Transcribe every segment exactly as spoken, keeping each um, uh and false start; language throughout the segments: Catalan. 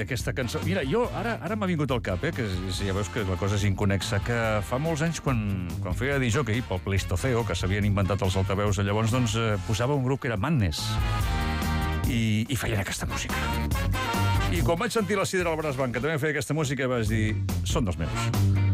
aquesta cançó... Mira, jo ara ara m'ha vingut al cap, eh, que ja veus que la cosa és inconexa, que fa molts anys, quan, quan feia de disjockey pel Pleistoceo, que s'havien inventat els altaveus, llavors doncs, eh, posava un grup que era Madness. I, i feien aquesta música. I quan vaig sentir la Sideral Brass Band, que també feia aquesta música, vaig dir, són dels meus.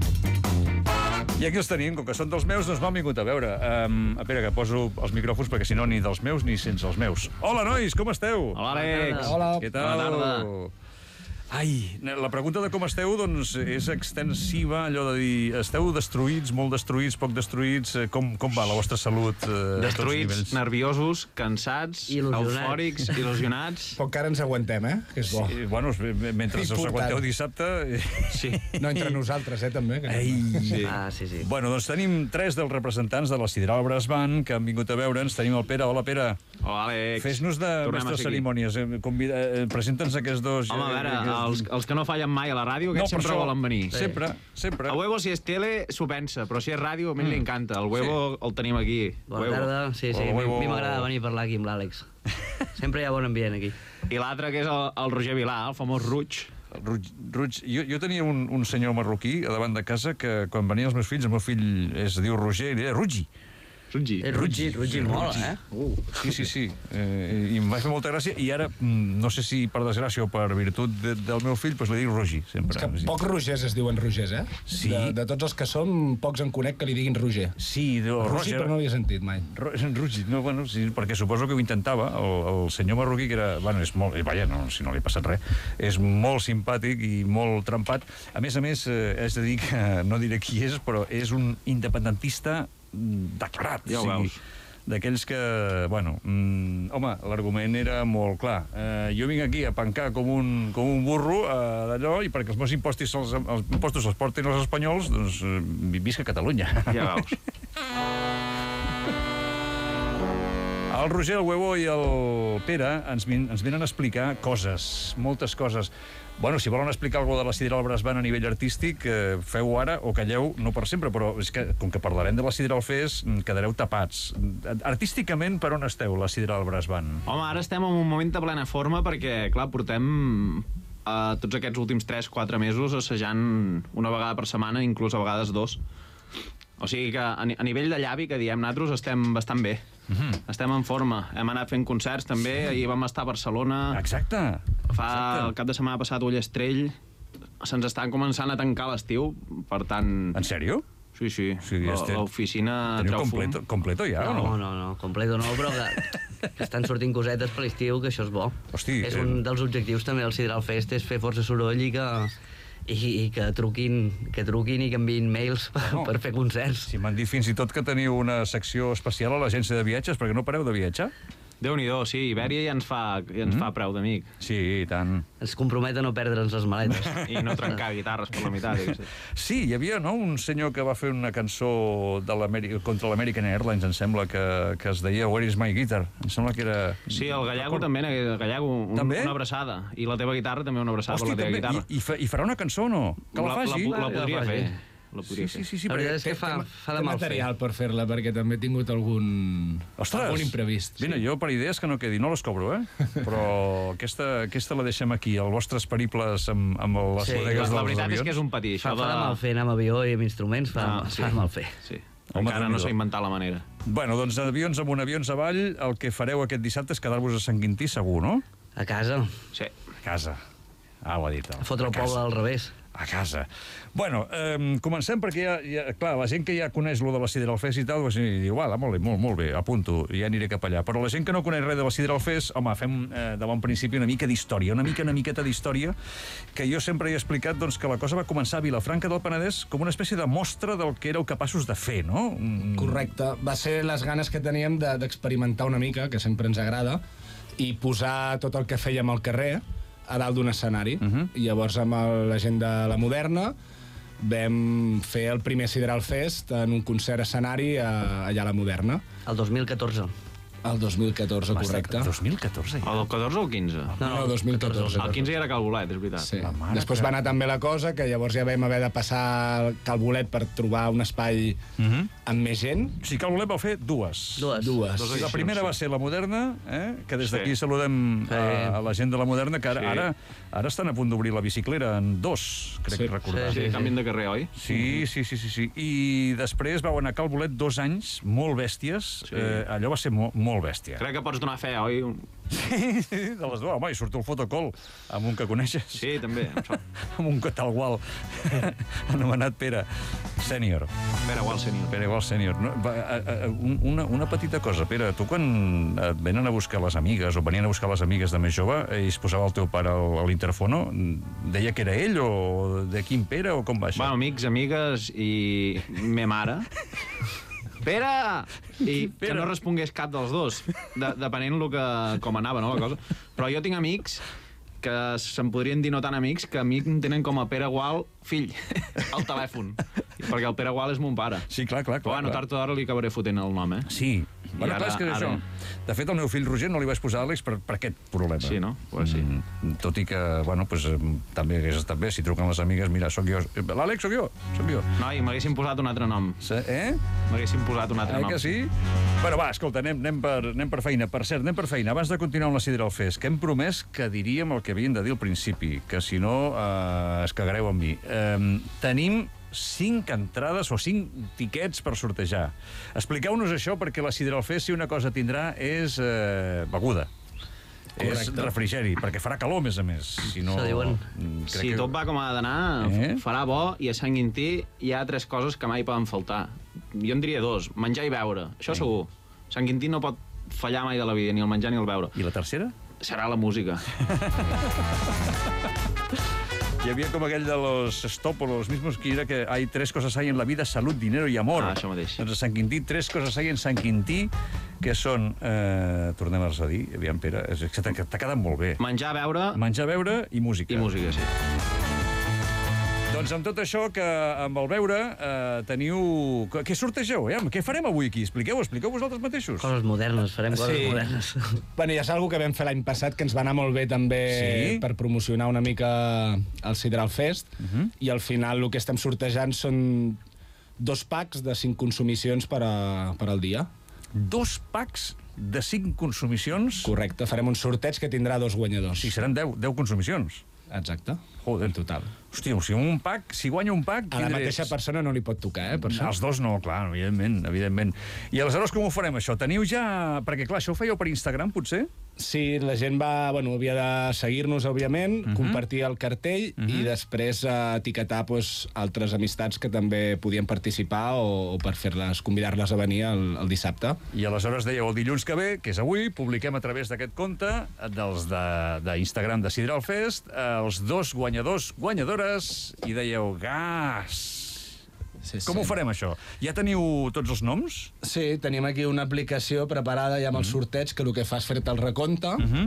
I aquí els tenim, com que són dels meus, doncs m'han vingut a veure. Um, espera, que poso els micròfons, perquè si no, ni dels meus ni sense els meus. Hola, nois, com esteu? Hola, Àlex. Hola. Què tal? Bona tarda. Ai, la pregunta de com esteu, doncs, és extensiva, allò de dir, esteu destruïts, molt destruïts, poc destruïts, com, com va la vostra salut? Eh, Destruïts, nerviosos, cansats, Il·lusionats. eufòrics, il·lusionats. Però encara ens aguantem, eh? Que és bo. Sí, bueno, mentre us Important. aguanteu dissabte... Sí. No entre nosaltres, eh, també. Que Ei. Sí. Ah, sí, sí. Bueno, doncs tenim tres dels representants de la Sideral Brass Band que han vingut a veure'ns. Tenim el Pere. Hola, Pere. Hola, Àlex. Fes-nos de Tornem a mestres ser aquí. cerimònies. Eh, Convida, eh, presenta'ns aquests dos. Home, a veure, eh, els, els que no fallen mai a la ràdio, No, aquests per sempre això, volen venir. Sempre, sempre. A huevo, si és tele, s'ho pensa, però si és ràdio, a mi li encanta. El huevo el tenim aquí. Bona Huevo. tarda. Sí, sí, Hola, a mi- huevo. a mi m'agrada venir a parlar aquí amb l'Àlex. Sempre hi ha bon ambient aquí. I l'altre, que és el, el Roger Vilà, el famós Ruig. Ruig, Ruig, jo, jo tenia un, un senyor marroquí a davant de casa que quan venien els meus fills, el meu fill es diu Roger i li deia Rugi. Rugi. És Rugi, Rugi mola, eh? Uh, sí, sí, sí. Eh, I em va fer molta gràcia i ara, mm, no sé si per desgràcia o per virtut de, del meu fill, doncs li dic Rogi, sempre. És que pocs Rogers es diuen Rogers, eh? Sí. De, de tots els que som, pocs en conec que li diguin Roger. Sí, de, Roger, però no l'havia sentit mai. Ro- Rugi, no, bueno, sí, perquè suposo que ho intentava, el, el senyor marroquí, que era, bueno, és molt, eh, vaja, no, si no li ha passat res, és molt simpàtic i molt trempat. A més a més, eh, és de dir que, no diré qui és, però és un independentista mm, declarat. Ja ho o sigui, veus. d'aquells que, bueno, mm, home, l'argument era molt clar. Eh, jo vinc aquí a pencar com un, com un burro eh, d'allò, i perquè els meus impostos els, els impostos els portin els espanyols, doncs eh, visc a Catalunya. Ja veus. El Roger, el Huevo i el Pere ens, vin, ens venen a explicar coses, moltes coses. Bueno, si volen explicar alguna de la Sideral Brass Band a nivell artístic, eh, feu ara o calleu, no per sempre, però és que, com que parlarem de la Sideral Fest, quedareu tapats. Artísticament, per on esteu, la Sideral Brass Band? Home, ara estem en un moment de plena forma perquè, clar, portem eh, tots aquests últims tres quatre mesos assajant una vegada per setmana, inclús a vegades dos. O sigui que a, ni a nivell de llavi, que diem nosaltres, estem bastant bé. Mm-hmm. Estem en forma. Hem anat fent concerts també, sí. Ahir vam estar a Barcelona. Exacte. Fa Exacte. el cap de setmana passat Ullastrell. Se'ns estan començant a tancar l'estiu, per tant... En sèrio? Sí, sí, Sí, la- este- l'oficina Teniu treu fum. completo, completo ja, o No, no? no, no, completo no, però que, que estan sortint cosetes per l'estiu, que això és bo. Hosti, és eh, un dels objectius també del Sideral Fest, és fer força soroll i que, i, i que truquin que truquin i que enviïn mails per, No. per fer concerts. Si m'han dit fins i tot que teniu una secció especial a l'agència de viatges, perquè no pareu de viatjar? Déu-n'hi-do, sí, Ibèria ja ens fa, ja ens Mm. fa preu d'amic. Sí, i tant. Ens compromet a no perdre'ns les maletes. I no trencar guitarres per la meitat. Jo què sé. Sí, hi havia, no?, un senyor que va fer una cançó de l'Ameri- contra l'American Airlines, em sembla, que, que es deia Where is my guitar? Em sembla que era... Sí, el Gallego també, el Gallego, un, També? una abraçada. I la teva guitarra també una abraçada Hosti, per la teva també. guitarra. I, i, fa, I farà una cançó o no? Que la, la, faci? la, la podria La faci. fer. La podria sí, sí, sí, sí, La veritat perquè... és que fa, fa de Té mal fer. material per fer-la, perquè també he tingut algun, Ostres! algun imprevist. Vine, jo per idees que no quedi, no les cobro, eh? Però aquesta, aquesta la deixem aquí, els vostres periples amb, amb les Sí, bodegues La, dels la veritat avions. és que és un patí, Fa, això fa de mal de... fer anar amb avió i amb instruments, fa, Ah, fa sí. de mal fer. Sí. Home, Encara no Déu-n'hi-do. s'ha inventat la manera. Bueno, doncs avions amunt, avions avall, el que fareu aquest dissabte és quedar-vos a Sant Quintí, segur, no? A casa, Sí. A casa. Ah, ho ha dit. a fotre el A casa. poble al revés. A casa. Bueno, eh, comencem perquè ja, ja, clar, la gent que ja coneix lo de la Sideral Fest i tal, doncs, i diu, ah, molt bé, molt, molt bé, apunto, ja aniré cap allà. Però la gent que no coneix res de la Sideral Fest, home, fem eh, de bon principi una mica d'història, una mica, una miqueta d'història, que jo sempre he explicat doncs, que la cosa va començar a Vilafranca del Penedès com una espècie de mostra del que éreu capaços de fer, no? Mm, Correcte. Va ser les ganes que teníem de- d'experimentar una mica, que sempre ens agrada, i posar tot el que fèiem al carrer a dalt d'un escenari. Mhm. I llavors, amb el- la gent de la Moderna, vam fer el primer Sideral Fest en un concert escenari a, allà a la Moderna. El dos mil catorze. El dos mil catorze, correcte. dos mil catorze, ja. El catorze o el quinze? No, no, dos mil catorze. El quinze ja era Calbolet, és veritat. Sí. La mare Després que- va anar tan bé la cosa que llavors ja vam haver de passar al Calbolet per trobar un espai Mhm. amb més gent. Sí, que el volem fer dues. Dues. Dues. Dos La edicions, primera sí. va ser la Moderna, eh? que des d'aquí Sí. saludem Sí. a, a la gent de la Moderna, que ara, Sí. ara, ara estan a punt d'obrir la biciclera en dos, crec Sí. recordar. Sí, Sí, sí. canvien de carrer, oi? Sí, sí, sí, sí, sí. I després vau anar a Cal Bolet dos anys, molt bèsties. Sí. Eh, allò va ser mo molt bèstia. Crec que pots donar fe, oi? Sí, de les dues. Home, i surt el fotocol amb un que coneixes. Sí, també. Em sap. Amb un tal qual, anomenat Pere Sènior. Pere Gual sènior. Pere Gual Sènior. No, va, a, a, un- una, una petita cosa, Pere. Tu quan et venen a buscar les amigues o venien a buscar les amigues de més jove i es posava el teu pare al- a l'interfono, deia que era ell o de quin Pere o com va això? Bueno, amics, amigues i me mare. Pere! I Pere. que no respongués cap dels dos, de, depenent lo que, com anava, no, la cosa. Però jo tinc amics que se'n podrien dir no tan amics, que a mi em tenen com a Pere Gual fill, al telèfon. Perquè el Pere Gual és mon pare. Sí, clar, clar. Però clar, bueno, clar. tard o d'hora li acabaré fotent el nom, eh? Sí. Bueno, I clar, ara- és que ara- això... De fet, el meu fill Roger no li vaig posar Àlex per, per aquest problema. Sí, no? Pues sí. Mm, tot i que, bueno, pues, eh, també hagués estat bé si truquen les amigues, mira, sóc jo. L'Àlex sóc jo, sóc jo. Noi, m'haguessin posat un altre nom. Se- Eh? M'haguessin posat un altre Eh nom. que sí? Bueno, va, escolta, anem, anem, per, anem per feina. Per cert, anem per feina. Abans de continuar amb la Sidral Fest, que hem promès que diríem el que havien de dir al principi, que si no eh, es cagareu amb mi. Eh, tenim cinc entrades o cinc tiquets per sortejar. Expliqueu-nos això, perquè la Sidral Fest, si una cosa tindrà, és eh, beguda. És Correcte. refrigeri, perquè farà calor, a més a més. Si no, Això diuen. mm, crec Si que- tot va com ha d'anar, Eh? eh? farà bo, i a Sant Quintí hi ha tres coses que mai poden faltar. Jo en diria dos, menjar i beure, això segur. Sant Quintí no pot fallar mai de la vida, ni el menjar ni el beure. I la tercera? Serà la música. Hi havia com aquell de los Stop o los mismos que era que hay tres cosas hay en la vida, salud, dinero y amor. Ah, això mateix. Doncs a Sant Quintí, tres coses hay en Sant Quintí, que són, eh, tornem a dir, aviam, Pere, és que t'ha t'ha quedat molt bé. Menjar, beure Menjar, beure i música. i música, sí. Doncs amb tot això, que amb el beure eh, teniu... Què sortegeu, eh? Què farem avui aquí? Expliqueu, expliqueu vosaltres mateixos. Coses modernes, farem coses Sí. modernes. Bueno, ja és una que vam fer l'any passat, que ens va anar molt bé també Sí? per promocionar una mica el Sidral Fest, Mhm. i al final el que estem sortejant són dos packs de cinc consumicions per, a, per al dia. Dos packs de cinc consumicions. Correcte, farem un sorteig que tindrà dos guanyadors. Sí, seran deu, deu consumicions. Exacte. Joder. En total. Hòstia, o sigui, un pack, si guanya un pack... A la tindré- mateixa persona no li pot tocar, eh, per això. Els dos no, clar, evidentment, evidentment. I aleshores com ho farem, això? Teniu ja... Perquè, clar, això ho fèieu per Instagram, potser? Sí, la gent va, bueno, havia de seguir-nos, òbviament, uh -huh. compartir el cartell uh -huh. i després eh, etiquetar pues, altres amistats que també podien participar o, o per fer-les, convidar-les a venir el, el dissabte. I aleshores dèieu el dilluns que ve, que és avui, publiquem a través d'aquest compte dels d'Instagram de, de Sidral Fest els dos guanyadors, guanyadores, i dèieu gas... Sí, Com ho farem, això? Ja teniu tots els noms? Sí, tenim aquí una aplicació preparada ja amb el sorteig que el que fa és fer-te el recompte Uh -huh.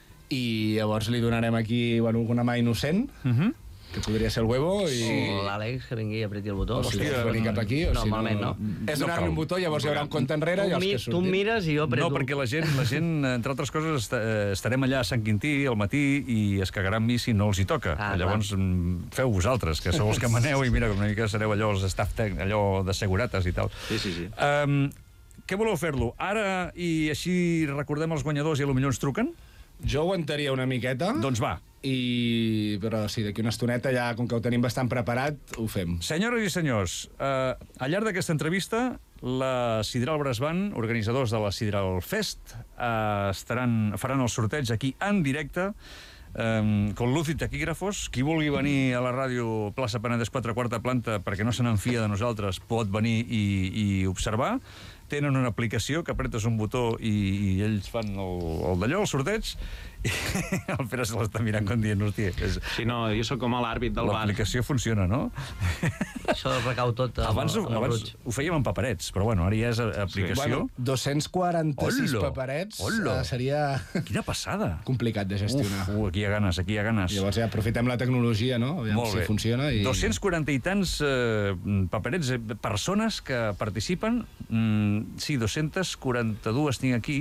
i llavors li donarem aquí bueno, alguna mà innocent, Uh -huh. que podria ser el huevo, i... O l'Àlex, que vingui i apreti el botó. O si Hòstia, vols venir cap aquí, o si normalment no... no. És No donar-li cal. un botó, llavors hi haurà un compte enrere i Tu, els mi, que tu surtin. mires i jo apreto. No, perquè la gent, la gent, entre altres coses, est eh, estarem allà a Sant Quintí al matí i es cagaran amb mi si no els hi toca. Ah, Llavors, mm, feu vosaltres, que sou els que maneu, i mira, una mica sereu allò, els staff tec, allò de segurates i tal. Sí, sí, sí. Um, què voleu fer-lo? Ara, i així recordem els guanyadors i potser ens truquen? Jo aguantaria una miqueta, Doncs va. i... però sí, d'aquí una estoneta ja, com que ho tenim bastant preparat, ho fem. Senyores i senyors, eh, al llarg d'aquesta entrevista, la Sidral Brass Band, organitzadors de la Sidral Fest, eh, estaran, faran el sorteig aquí en directe, eh, con luz i taquígrafos. Qui vulgui venir a la ràdio plaça Penedès quatre, quarta planta, perquè no se n'enfia de nosaltres, pot venir i, i observar. Tenen una aplicació que apretes un botó i, i ells fan el, el d'allò, el sorteig, i el Pere se l'està mirant com dient, hòstia, és... Si no, jo sóc com l'àrbit del bar. L'aplicació funciona, no? Això recau tot amb, Abans, ho, amb el abans Bruig. ho fèiem amb paperets, però bueno, ara ja és a- aplicació. Bueno, dos-cents quaranta-sis Hola! paperets Hola! eh, seria Quina passada! complicat de gestionar. Uf, uh, aquí hi ha ganes, aquí hi ha ganes. Llavors ja aprofitem la tecnologia, no? Aviam Molt si bé. funciona. I... dos-cents quaranta i tants eh, paperets, eh, persones que participen. Mm, sí, dos-centes quaranta-dues tinc aquí.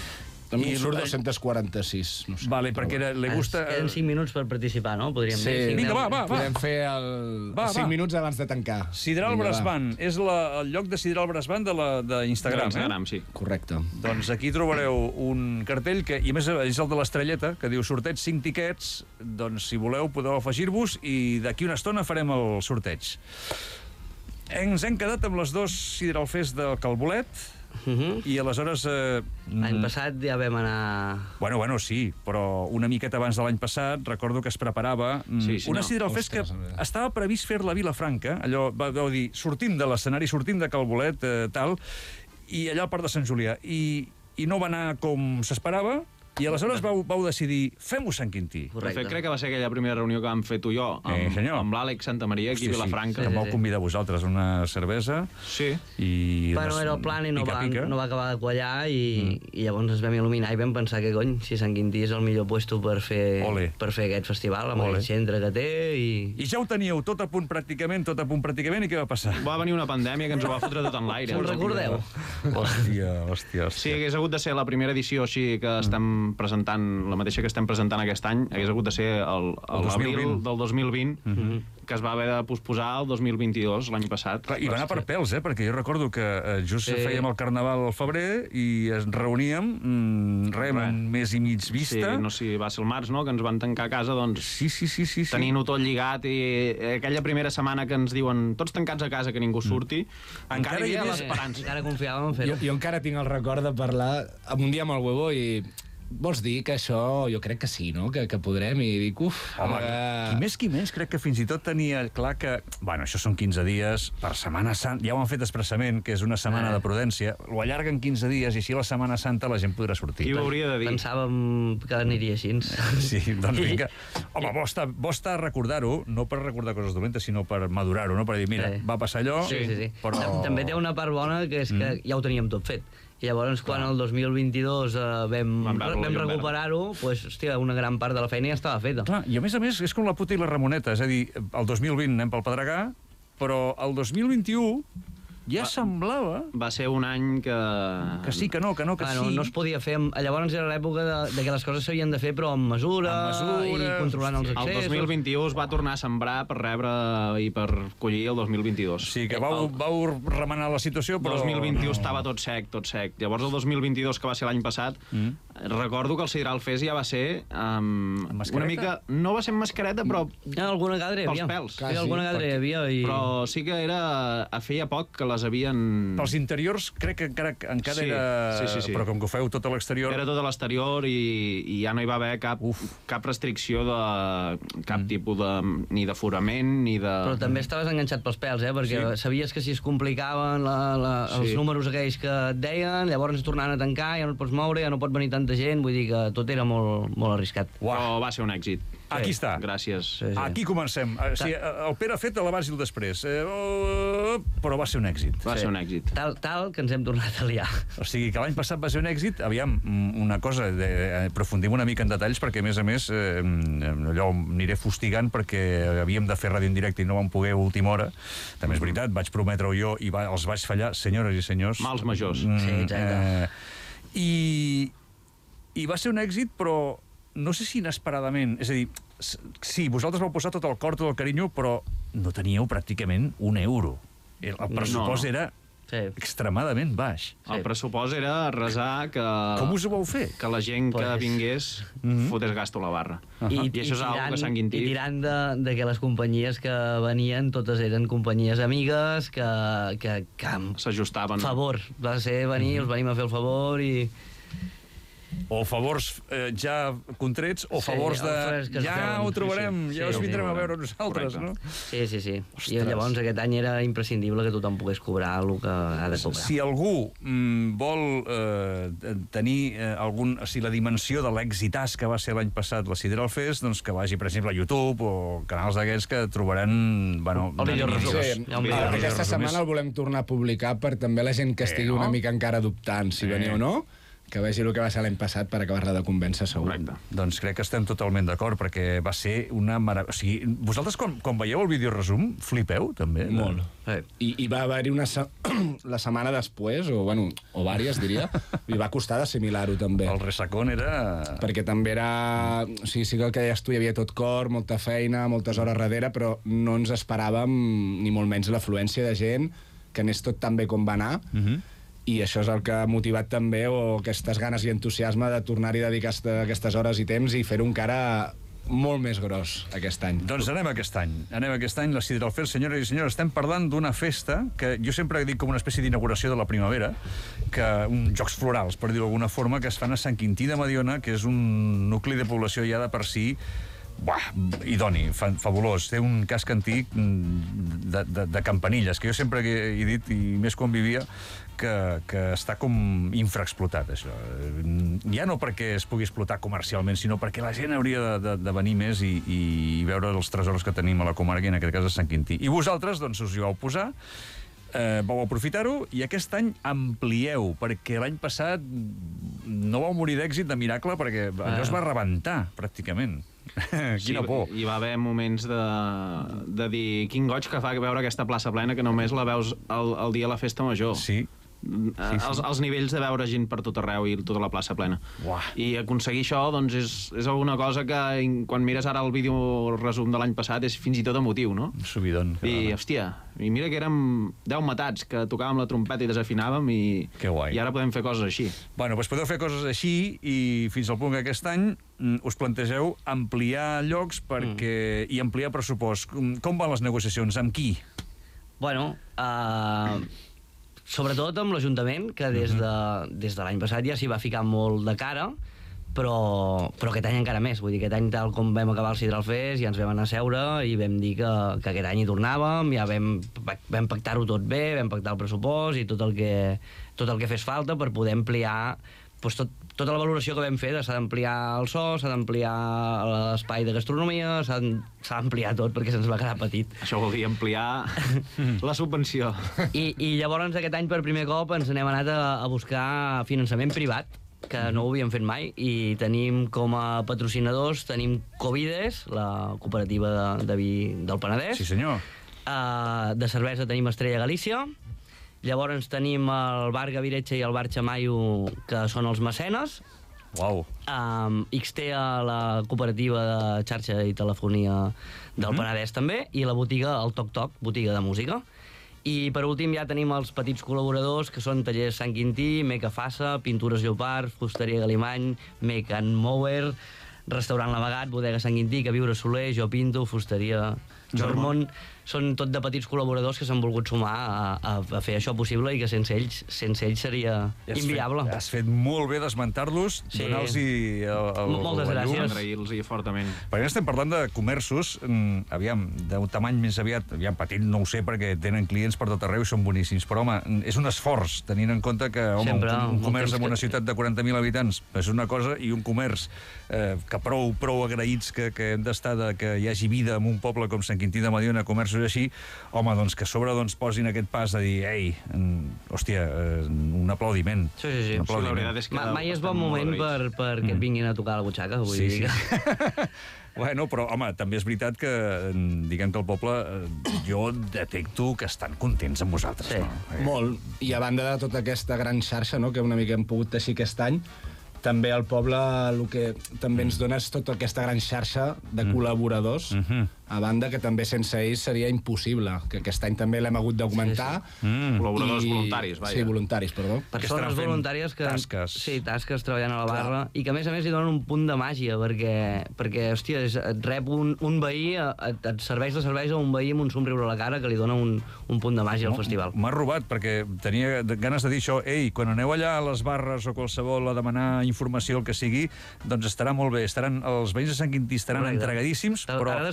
A mi em surt dos-cents quaranta-sis. No sé. Vale, perquè era, le gusta... Es queden cinc minuts per participar, no? Podríem Sí, dir. Vinga, va, va, va. Podem fer el... Va, cinc va. minuts abans de tancar. Sidral Vinga, Brass va. Band. És la, el lloc de Sidral Brass Band d'Instagram, eh? Instagram, sí. Correcte. Doncs aquí trobareu un cartell que, i a més és el de l'estrelleta, que diu sorteig cinc tiquets. Doncs si voleu podeu afegir-vos i d'aquí una estona farem el sorteig. Ens hem quedat amb les dos Sidral Fest del Calbolet. Uh-huh. I aleshores... Eh, L'any passat ja vam anar... Bueno, bueno, sí, però una miqueta abans de l'any passat recordo que es preparava mm, Sí, sí, una no. Sidral Fest que Ostres, estava previst fer-la a Vilafranca, allò, va- vau dir, sortim de l'escenari, sortim de Calbolet, eh, tal, i allà al Parc de Sant Julià, i, i no va anar com s'esperava, i aleshores vau, vau decidir, fem-ho Sant Quintí. De Correcte. fet, crec que va ser aquella primera reunió que vam fer tu i jo, amb, Eh, senyor. amb l'Àlex Santamaria, aquí a Vilafranca. Sí, que em Sí, vau sí. convidar vosaltres una cervesa Sí. i... Bueno, les- era el plan i no pica, va, pica. no va acabar de quallar i, mm. i llavors ens vam il·luminar i vam pensar que, cony, si Sant Quintí és el millor puesto per fer, Ole. per fer aquest festival, amb Ole. aquest centre que té i... I ja ho teníeu tot a punt pràcticament, tot a punt pràcticament, i què va passar? Va venir una pandèmia que ens ho va fotre tot en l'aire. Se'n recordeu? Hòstia, hòstia, Sí, hòstia. hagués hagut de ser la primera edició així que estem presentant, la mateixa que estem presentant aquest any, hagués hagut de ser el, El el dos mil l'abril vint. del dos mil vint, que es va haver de posposar al dos mil vint-i-dos, l'any passat. Clar, I va anar per pèls, eh? Perquè jo recordo que eh, just Sí. fèiem el Carnaval al febrer i ens reuníem, mm, res, Res. un mes i mig Sí, vista. no sé si va ser el març, no?, que ens van tancar a casa, doncs, Sí, sí, sí, sí. sí. tenint-ho tot lligat, i aquella primera setmana que ens diuen tots tancats a casa, que ningú surti, Encara encara hi hi havia havia- l'esperança. Encara confiàvem en Jo, fer-ho. jo encara tinc el record de parlar amb un dia amb el Huevo i... Vols dir que això, jo crec que sí, no? Que, que podrem, i dic, uf... Home, eh, qui més qui menys, crec que fins i tot tenia clar que... Bueno, això són quinze dies, per Setmana Santa, ja ho han fet expressament, que és una setmana Eh. de prudència, ho allarguen quinze dies i així a la Setmana Santa la gent podrà sortir. Qui ho hauria de dir? Pensàvem que aniria així. Sí, doncs vinga. Home, bo està, bo està recordar-ho, no per recordar coses dolentes, sinó per madurar-ho, no? Per dir, mira, Sí. va passar allò, Sí, sí, sí. però... Tam- També té una part bona, que és que ja ho teníem tot fet. I llavors, quan el dos mil vint-i-dos eh, vam, Vam veure la vam llum recuperar-ho, pues, hòstia, una gran part de la feina ja estava feta. Clar, i a més a més és com la puta i la Ramoneta, és a dir, el dos mil vint anem pel Pedregà, però el dos mil vint-i-u ja semblava Va ser un any que... que sí, que no, que no, que Bueno, sí. no es podia fer... Amb... Llavors era l'època de, de que les coses s'havien de fer, però amb mesura, Amb mesura, i controlant els hòstia. El accessos. dos mil vint-i-u es va tornar a sembrar per rebre i per collir el dos mil vint-i-dos. Sí, que vau, vau remenar la situació, El però... dos mil vint-i-u estava tot sec, tot sec. Llavors el dos mil vint-i-dos, que va ser l'any passat, Mm. recordo que el Sidral Fest ja va ser um, Amb mascareta? una mica... No va ser amb mascareta, però, Ja, alguna cadra hi Pels havia. pèls. Sí, Quasi, alguna cadra hi havia. I... però sí que era... A feia poc que les havien... Pels interiors crec que encara, encara Sí, era... sí, sí, sí. Però com que ho feu tot a l'exterior... Era tot a l'exterior i, i ja no hi va haver cap, cap restricció de cap Mm. tipus de... ni d'aforament, ni de... Però també estaves enganxat pels pèls, eh? Perquè Sí. sí. sabies que si es complicaven la, la, els Sí. números aquells que et deien, llavors ens tornaven a tancar, ja no et pots moure, ja no pot venir tanta gent, vull dir que tot era molt, molt arriscat. Però va ser un èxit. Aquí està. Gràcies. Sí, sí. Aquí comencem. Eh, Sí, el Pere ha fet l'abans i el després. Eh, oh, però va ser un èxit. Va Sí. ser un èxit. Tal, tal que ens hem tornat a liar. O sigui, que l'any passat va ser un èxit. Aviam, mm, una cosa, de, eh, aprofundim una mica en detalls, perquè, a més a més, eh, allò aniré fustigant perquè havíem de fer ràdio en directe i no vam poder a última hora. També és veritat, vaig prometre-ho jo i va, els vaig fallar, senyores i senyors. Mals majors. Sí, exacte. Eh, i, I va ser un èxit, però no sé si inesperadament. És a dir, s- sí, vosaltres vau posar tot el cor, tot el carinyo, però no teníeu pràcticament un euro. El, el pressupost No. era Sí. extremadament baix. El pressupost era resar que... Com us ho vau fer? que la gent que Pues- vingués fotés gasto a la barra. I, I això és algo que Sant Quintí... I tirant de, de que les companyies que venien, totes eren companyies amigues, que, que, que amb s'ajustaven. favor. Va ser venir, us venim a fer el favor i... O favors eh, ja contrets, o Sí, favors de... offers que es Ja treuen. ho trobarem, Sí, sí. ja us Sí, vindrem sí, a veure correcte. nosaltres, no? Sí, sí, sí. Ostres. I llavors aquest any era imprescindible que tothom pogués cobrar el que ha de cobrar. Si algú mm, vol eh, tenir eh, algun, o sigui, la dimensió de l'èxitàs que va ser l'any passat la Sidral Fest, doncs que vagi, per exemple, a YouTube o canals d'aquests que trobaran... Bueno, El vídeo una mica- resum. Sí, Hi ha un vídeo ah, resum. aquesta setmana el volem tornar a publicar per també la gent que estigui no? una mica encara dubtant si Eh. venia o no, que vegi el que va ser l'any passat per acabar-la de convèncer, segur. Correcte. Doncs crec que estem totalment d'acord, perquè va ser una meravella. O sigui, vosaltres, quan, quan veieu el videoresum, flipeu, també? Molt. Eh. I, i va haver-hi una se... la setmana després, o, bueno, o vàries, diria, li va costar d'assimilar-ho, també. El resacón era... Perquè també era... O sigui, sí que el que deies tu, hi havia tot cor, molta feina, moltes hores darrere, però no ens esperàvem, ni molt menys, l'afluència de gent, que anés tot tan bé com va anar, Uh-huh. i això és el que ha motivat també, o aquestes ganes i entusiasme de tornar-hi a dedicar aquestes hores i temps i fer-ho encara molt més gros aquest any. Doncs anem aquest any. Anem aquest any, la Sidra Alfer, senyores i senyors. Estem parlant d'una festa que jo sempre dic com una espècie d'inauguració de la primavera, que uns jocs florals, per dir-ho d'alguna forma, que es fan a Sant Quintí de Mediona, que és un nucli de població ja de per si buah, idoni, fa, fabulós. Té un casc antic de, de, de campanilles, que jo sempre he dit, i més quan vivia, que, que està com infraexplotat, això. Ja no perquè es pugui explotar comercialment, sinó perquè la gent hauria de, de, de venir més i, i veure els tresors que tenim a la comarca, i en aquest cas a Sant Quintí. I vosaltres, doncs, us hi vau posar, eh, vau aprofitar-ho, i aquest any amplieu, perquè l'any passat no vau morir d'èxit de miracle, perquè allò es va rebentar, pràcticament. Quina por. Hi va haver moments de, de dir quin goig que fa veure aquesta plaça plena, que només la veus el, el dia de la festa major. Sí. Sí, sí. Els, els nivells de veure gent per tot arreu i tota la plaça plena. Uah. I aconseguir això, doncs, és, és alguna cosa que quan mires ara el vídeo resum de l'any passat és fins i tot emotiu, no? Un subidon. I, hòstia, i mira que érem deu matats, que tocàvem la trompeta i desafinàvem, i, Que guai. i ara podem fer coses així. Bueno, doncs podeu fer coses així, i fins al punt que aquest any mm, us plantegeu ampliar llocs perquè mm. i ampliar pressupost. Com, com van les negociacions? Amb qui? Bueno, uh, sobretot amb l'Ajuntament, que des de, des de l'any passat ja s'hi va ficar molt de cara, però, però aquest any encara més. Vull dir, aquest any, tal com vam acabar el Sidral Fest, ja ens vam anar a seure i vam dir que, que aquest any hi tornàvem, ja vam, vam pactar-ho tot bé, vam pactar el pressupost i tot el que, tot el que fes falta per poder ampliar doncs tot, tota la valoració que vam fer. S'ha d'ampliar el so, s'ha d'ampliar l'espai de gastronomia, s'ha d'ampliar tot perquè se'ns va quedar petit. Això vol dir ampliar la subvenció. I, I llavors aquest any per primer cop ens n'hem anat a, a buscar finançament privat, que no ho havíem fet mai, i tenim com a patrocinadors, tenim Covides, la cooperativa de, de vi del Penedès. Sí, senyor. Uh, de cervesa tenim Estrella Galícia. Llavors tenim el bar Gaviretxa i el bar Xamaio, que són els mecenes. Uau. Um, X T A, la cooperativa de xarxa i telefonia del mm-hmm. Penedès també, i la botiga, el Toc Toc, botiga de música. I per últim ja tenim els petits col·laboradors, que són Tallers Sant Quintí, Meca Fassa, Pintures Lleopard, Fusteria Galimany, Meca Mower, Restaurant Navegat, Bodega Sant Quintí, Que Viure Soler, Jo Pinto, Fusteria Jormont. Són tot de petits col·laboradors que s'han volgut sumar a, a, a fer això possible, i que sense ells, sense ells seria has inviable. Fet, has fet molt bé d'esmentar-los, Sí. donar-los el, el, Moltes la llum. gràcies. Agrair-los fortament. Perquè estem parlant de comerços, mm, aviam, d'un tamany més aviat, aviam, petit no ho sé, perquè tenen clients per tot arreu i són boníssims, però home, és un esforç, tenint en compte que home, Sempre, un, un molt comerç temps en una que- ciutat de quaranta mil habitants és una cosa, i un comerç eh, que prou, prou agraïts que, que hem d'estar, de, que hi hagi vida en un poble com Sant Quintí de Mediona, comerços així, home, doncs que a sobre doncs, posin aquest pas de dir, ei, mm, hòstia, eh, un aplaudiment. Sí, sí, sí. Un aplaudiment. Sí, la veritat és que Ma, mai és estem bon molt moment per, agraïts. perquè et vinguin a tocar la butxaca, vull Sí, dir sí. que... Bueno, però, home, també és veritat que, mm, diguem que el poble, eh, jo detecto que estan contents amb vosaltres, Sí. no? Eh, Molt. I a banda de tota aquesta gran xarxa, no?, que una mica hem pogut teixir aquest any, també el poble el que també ens dona és tota aquesta gran xarxa de col·laboradors, Mhm. a banda que també sense ells seria impossible, que aquest any també l'hem hagut d'augmentar. Mm. Col·laboradors voluntaris, vaja. Sí, voluntaris, perdó. estaran Persones fent voluntàries que... tasques. Sí, tasques treballant a la barra, i que a més a més hi donen un punt de màgia, perquè, perquè hòstia, és- et rep un, un veí, et, et serveix la cervesa a un veí amb un somriure a la cara que li dona un, un punt de màgia al festival. M'ha robat, perquè tenia de- ganes de dir això. Ei, quan aneu allà a les barres o qualsevol a demanar informació, el que sigui, doncs estarà molt bé. Estaran, els veïns de Sant Quintí estaran Correcte. entregadíssims, però... Ara de Sant Quintí,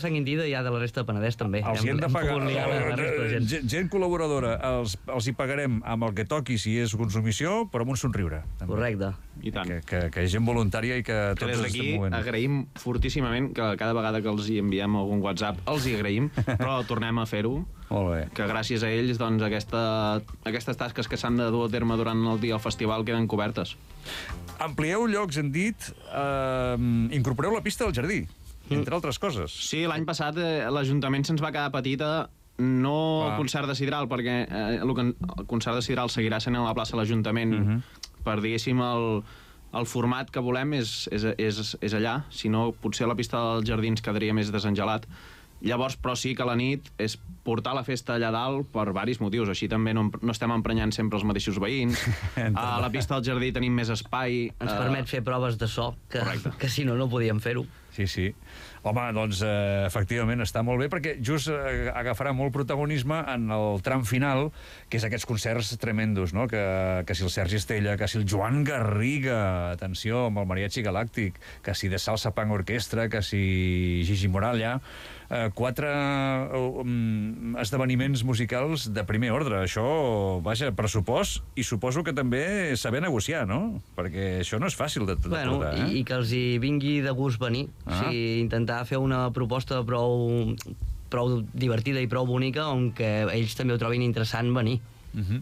seguida ja de la resta de Penedès també. Els hi hem de hem pagar. pogut liar la resta de gent. Gent, gent col·laboradora, els, els hi pagarem amb el que toqui si és consumició, però amb un somriure. També. Correcte. I tant. Que, que, que és gent voluntària i que Que tots des ens d'aquí estem movent. agraïm fortíssimament que cada vegada que els hi enviem algun WhatsApp els hi agraïm, però tornem a fer-ho, Molt bé. que gràcies a ells doncs, aquesta, aquestes tasques que s'han de dur a terme durant el dia del festival queden cobertes. Amplieu llocs, hem dit, eh, incorporeu la pista del jardí, entre altres coses. Sí, l'any passat eh, l'Ajuntament se'ns va quedar petita, no Clar. el concert de Sidral, perquè eh, el, que- el concert de Sidral seguirà sent a la plaça de l'Ajuntament, Mhm. per, diguéssim, el, el format que volem és, és, és, és allà, si no, potser la pista dels jardins quedaria més desengelat. Llavors, però sí que la nit és portar la festa allà dalt per varis motius. Així també no, no estem emprenyant sempre els mateixos veïns. A la pista del jardí tenim més espai. Ens eh, permet fer proves de so, que, Correcte. que si no, no podíem fer-ho. Sí, sí. Home, doncs, eh, efectivament, està molt bé, perquè just eh, agafarà molt protagonisme en el tram final, que és aquests concerts tremendos, no? Que, que si el Sergi Estella, que si el Joan Garriga, atenció, amb el Mariachi Galàctic, que si de Salsa Punk Orquestra, que si Gigi Moralla, eh, quatre eh, um, esdeveniments musicals de primer ordre. Això, vaja, pressupost, i suposo que també saber negociar, no? Perquè això no és fàcil de, de Bueno, portar, eh? i, i que els hi vingui de gust venir. Ah. O sigui, intentar fer una proposta prou, prou divertida i prou bonica on que ells també ho trobin interessant venir. Uh-huh.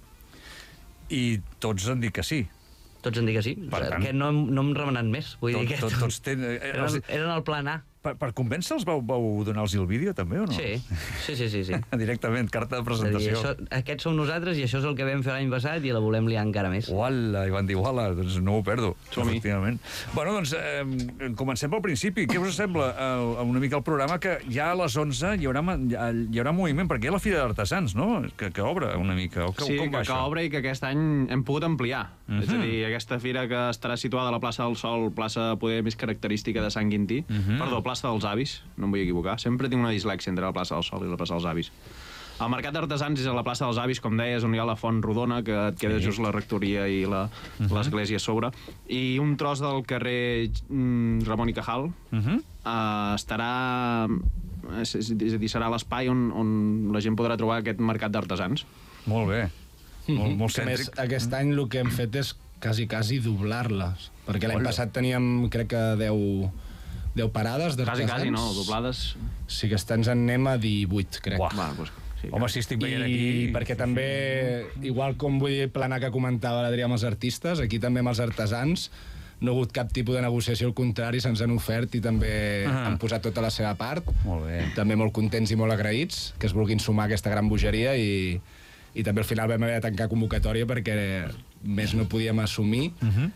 I tots han dit que sí. Tots han dit que sí. Per tant- que no, hem- no hem remenat més. Vull Tot, dir que tot, tots tenen... Eh, els, eren, eren el plan A. per, per convèncer-los vau, vau donar-los el vídeo, també, o no? Sí, sí, sí, sí. sí. Directament, carta de És a dir, presentació. això, aquests som nosaltres i això és el que vam fer l'any passat i la volem liar encara més. Uala, i van dir, uala, doncs no ho perdo. Som-hi. Efectivament. Bueno, doncs, eh, comencem pel principi. Què us sembla eh, una mica el programa, que ja a les onze hi haurà, ma- hi haurà moviment, perquè hi ha la Fira d'Artesans, no? Que, que obre una mica. O que, Sí, com que, va que això? obre i que aquest any hem pogut ampliar. Mhm. És a dir, aquesta fira que estarà situada a la plaça del Sol, plaça poder més característica de Sant Quintí, Mhm. perdó, plaça dels Avis, no em vull equivocar, sempre tinc una dislèxia entre la plaça del Sol i la plaça dels Avis. El Mercat d'Artesans és a la plaça dels Avis, com deies, on hi ha la Font Rodona, que et queda Sí. just la rectoria i la- Mhm. l'església a sobre, i un tros del carrer mm, Ramon i Cajal, Mhm. uh, estarà... És, és, és a dir, serà l'espai on, on la gent podrà trobar aquest mercat d'artesans. Molt bé. Molt, molt Que a més, cèntric. aquest any el que hem fet és quasi, quasi doblar-les. Perquè l'any Hola. passat teníem, crec que, deu, deu parades Quasi, d'artesans. quasi, no, doblades... Sí que ens en anem a divuit, crec. Uah. Va, doncs, sí, Home, si estic veient I aquí... perquè també, igual com vull dir planar que comentava l'Adrià amb els artistes, aquí també amb els artesans no ha hagut cap tipus de negociació, al contrari, se'ns han ofert i també Ah. han posat tota la seva part. Molt bé. També molt contents i molt agraïts que es vulguin sumar a aquesta gran bogeria i, i també al final vam haver de tancar convocatòria perquè més no podíem assumir. Mhm.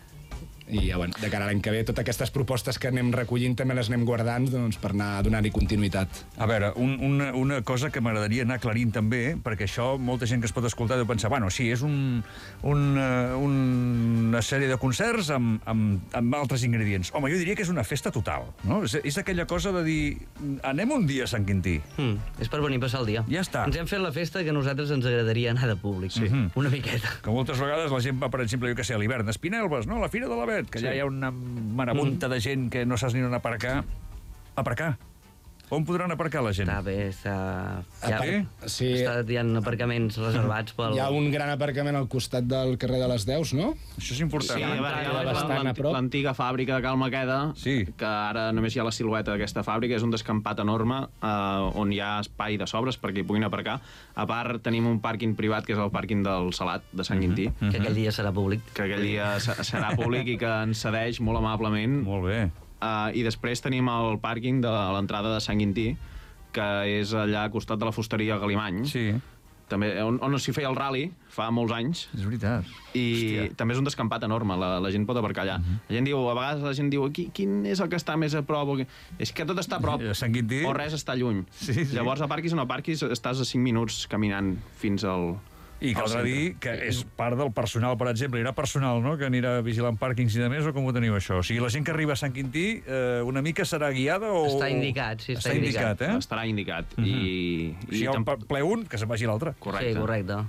I ja, bueno, de cara a l'any que ve, totes aquestes propostes que anem recollint també les anem guardant doncs, per anar donant-hi continuïtat. A veure, un, una, una cosa que m'agradaria anar aclarint també, perquè això molta gent que es pot escoltar deu pensar, bueno, sí, és un, un, uh, una sèrie de concerts amb, amb, amb altres ingredients. Home, jo diria que és una festa total, no? És, és aquella cosa de dir, anem un dia a Sant Quintí. Mm, és per venir a passar el dia. Ja està. Ens hem fet la festa que a nosaltres ens agradaria anar de públic. Sí. Mhm. Una miqueta. Que moltes vegades la gent va, per exemple, jo que sé, a l'hivern, Espinelves, no? La Fira de l'Avet, que sí. Ja hi ha una marabunta de gent que no saps ni on aparcar. Aparcar? On podran aparcar la gent? Està bé, està... Ja, Apar- Sí. està, hi ha aparcaments reservats pel... Hi ha un gran aparcament al costat del carrer de les Deus, no? Això és important. Sí, a veure, l'entrada hi ha bastant a l'anti- prop. l'antiga fàbrica de Cal Maqueda, Sí. que ara només hi ha la silueta d'aquesta fàbrica, és un descampat enorme eh, on hi ha espai de sobres perquè hi puguin aparcar. A part, tenim un pàrquing privat, que és el pàrquing del Salat, de Sant Quintí, que aquell dia serà públic. que aquell dia se- serà públic i que ens cedeix molt amablement. Molt bé. Uh, I després tenim el pàrquing de l'entrada de Sant Quintí, que és allà al costat de la fusteria Galimany, Sí, també, on, on s'hi feia el rally fa molts anys, és veritat. i Hòstia. també és un descampat enorme, la, la gent pot aparcar allà. La gent diu, a vegades la gent diu, Qui, quin és el que està més a prop? O què?" És que tot està a prop, A Sant Quintí? o res està lluny. Sí, sí. Llavors, aparquis o no aparquis, estàs a cinc minuts caminant fins al... I caldrà al centre. dir que és part del personal, per exemple. Hi haurà personal, no?, que anirà vigilant pàrquings i de més, o com ho teniu, això? O sigui, la gent que arriba a Sant Quintí eh, una mica serà guiada o... Està indicat, sí, està indicat, eh? Estarà indicat. I, Si hi ha un tamp- ple un, que se'n vagi l'altre. Correcte. Sí, correcte.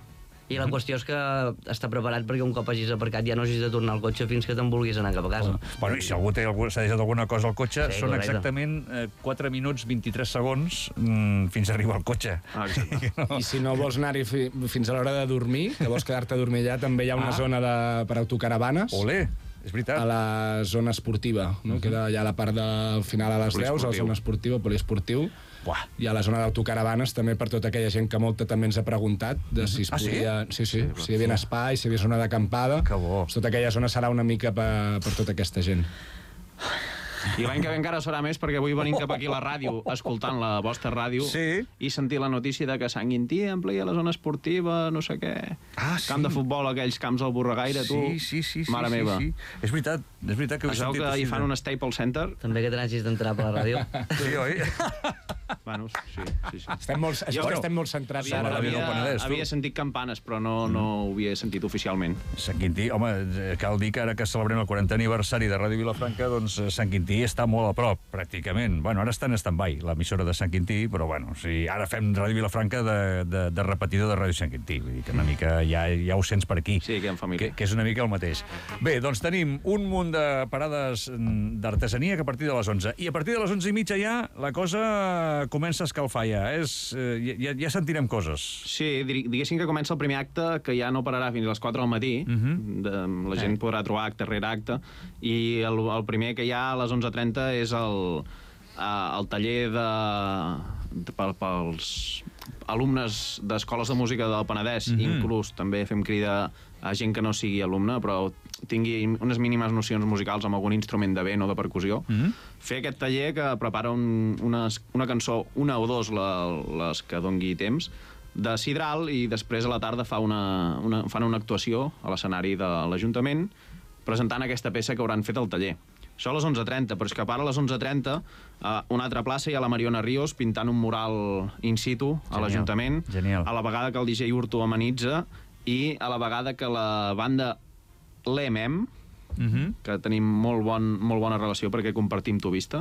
I la qüestió és que està preparat perquè un cop hagis aparcat ja no hagis de tornar al cotxe fins que te'n vulguis anar cap a casa. Bueno, i si algú té algú, s'ha deixat alguna cosa al cotxe, Sí, són correcte. exactament eh, quatre minuts vint-i-tres segons mm, fins a arribar al cotxe. Ah, exacte. I si no vols anar-hi fi, fins a l'hora de dormir, que vols quedar-te a dormir allà, també hi ha una Ah. zona de, per autocaravanes. Olé, és veritat. A la zona esportiva, no? Queda allà a la part del final a les deu, a la Poliesportiu. zona esportiva, poliesportiu. Buah. I a la zona d'autocaravanes també per tota aquella gent que molta també ens ha preguntat de si es Ah, sí? podia... Sí, sí, si hi havia espai, si hi havia zona d'acampada. Que bo. Doncs tota aquella zona serà una mica per, per tota aquesta gent. I l'any que ve encara serà més perquè avui venim cap aquí a la ràdio, escoltant la vostra ràdio, Sí. i sentir la notícia de que Sant Quintí amplia la zona esportiva, no sé què. Ah, sí. Camp de futbol, aquells camps al Borregaire, tu. Sí, sí, sí, sí, Mare sí, meva. sí. És veritat, és veritat que ho he Es veu sentit. que hi així fan de- un Staples Center. També que te n'hagis d'entrar per la ràdio. Sí, oi? Bueno, sí, sí, sí. Estem molt, això Jo- que estem molt centrats Havia, en la ràdio ràdio. del havia, Penedès, tu. havia sentit campanes, però no, no ho havia sentit oficialment. Sant Quintí, home, eh, cal dir que ara que celebrem el quarantè aniversari de Ràdio Vilafranca, doncs eh, Sant Quintí està molt a prop, pràcticament. Bueno, ara està en stand-by, l'emissora de Sant Quintí, però bueno, o sigui, ara fem Ràdio Vilafranca de, de, de repetidor de Ràdio Sant Quintí, vull dir que una mica ja, ja ho sents per aquí. Sí, que en família. Que, que és una mica el mateix. Bé, doncs tenim un munt de parades mm, d'artesania que a partir de les onze. I a partir de les onze i mitja ja la cosa comença a escalfar ja. És, eh, ja, ja sentirem coses. Sí, dir- diguéssim que comença el primer acte, que ja no pararà fins a les quatre del matí. Uh -huh. de, la gent podrà trobar acte rere acte. I el, el primer que hi ha a les onze trenta és el, uh, el taller de, de, pel, pels alumnes d'escoles de música del Penedès. Uh -huh. Inclús també fem crida a gent que no sigui alumne, però tingui unes mínimes nocions musicals amb algun instrument de vent o de percussió. Uh -huh. Fer aquest taller que prepara un, una, una cançó, una o dos, la, les que dongui temps, de sidral, i després a la tarda fa una, una, fan una actuació a l'escenari de l'Ajuntament presentant aquesta peça que hauran fet al taller. Això a les onze trenta, però és que a part a les onze trenta a una altra plaça hi ha la Mariona Ríos pintant un mural in situ a Genial, l'Ajuntament, genial. a la vegada que el D J Urto amenitza i a la vegada que la banda l'E M E M, Uh -huh. que tenim molt, bon, molt bona relació perquè compartim Tuvista,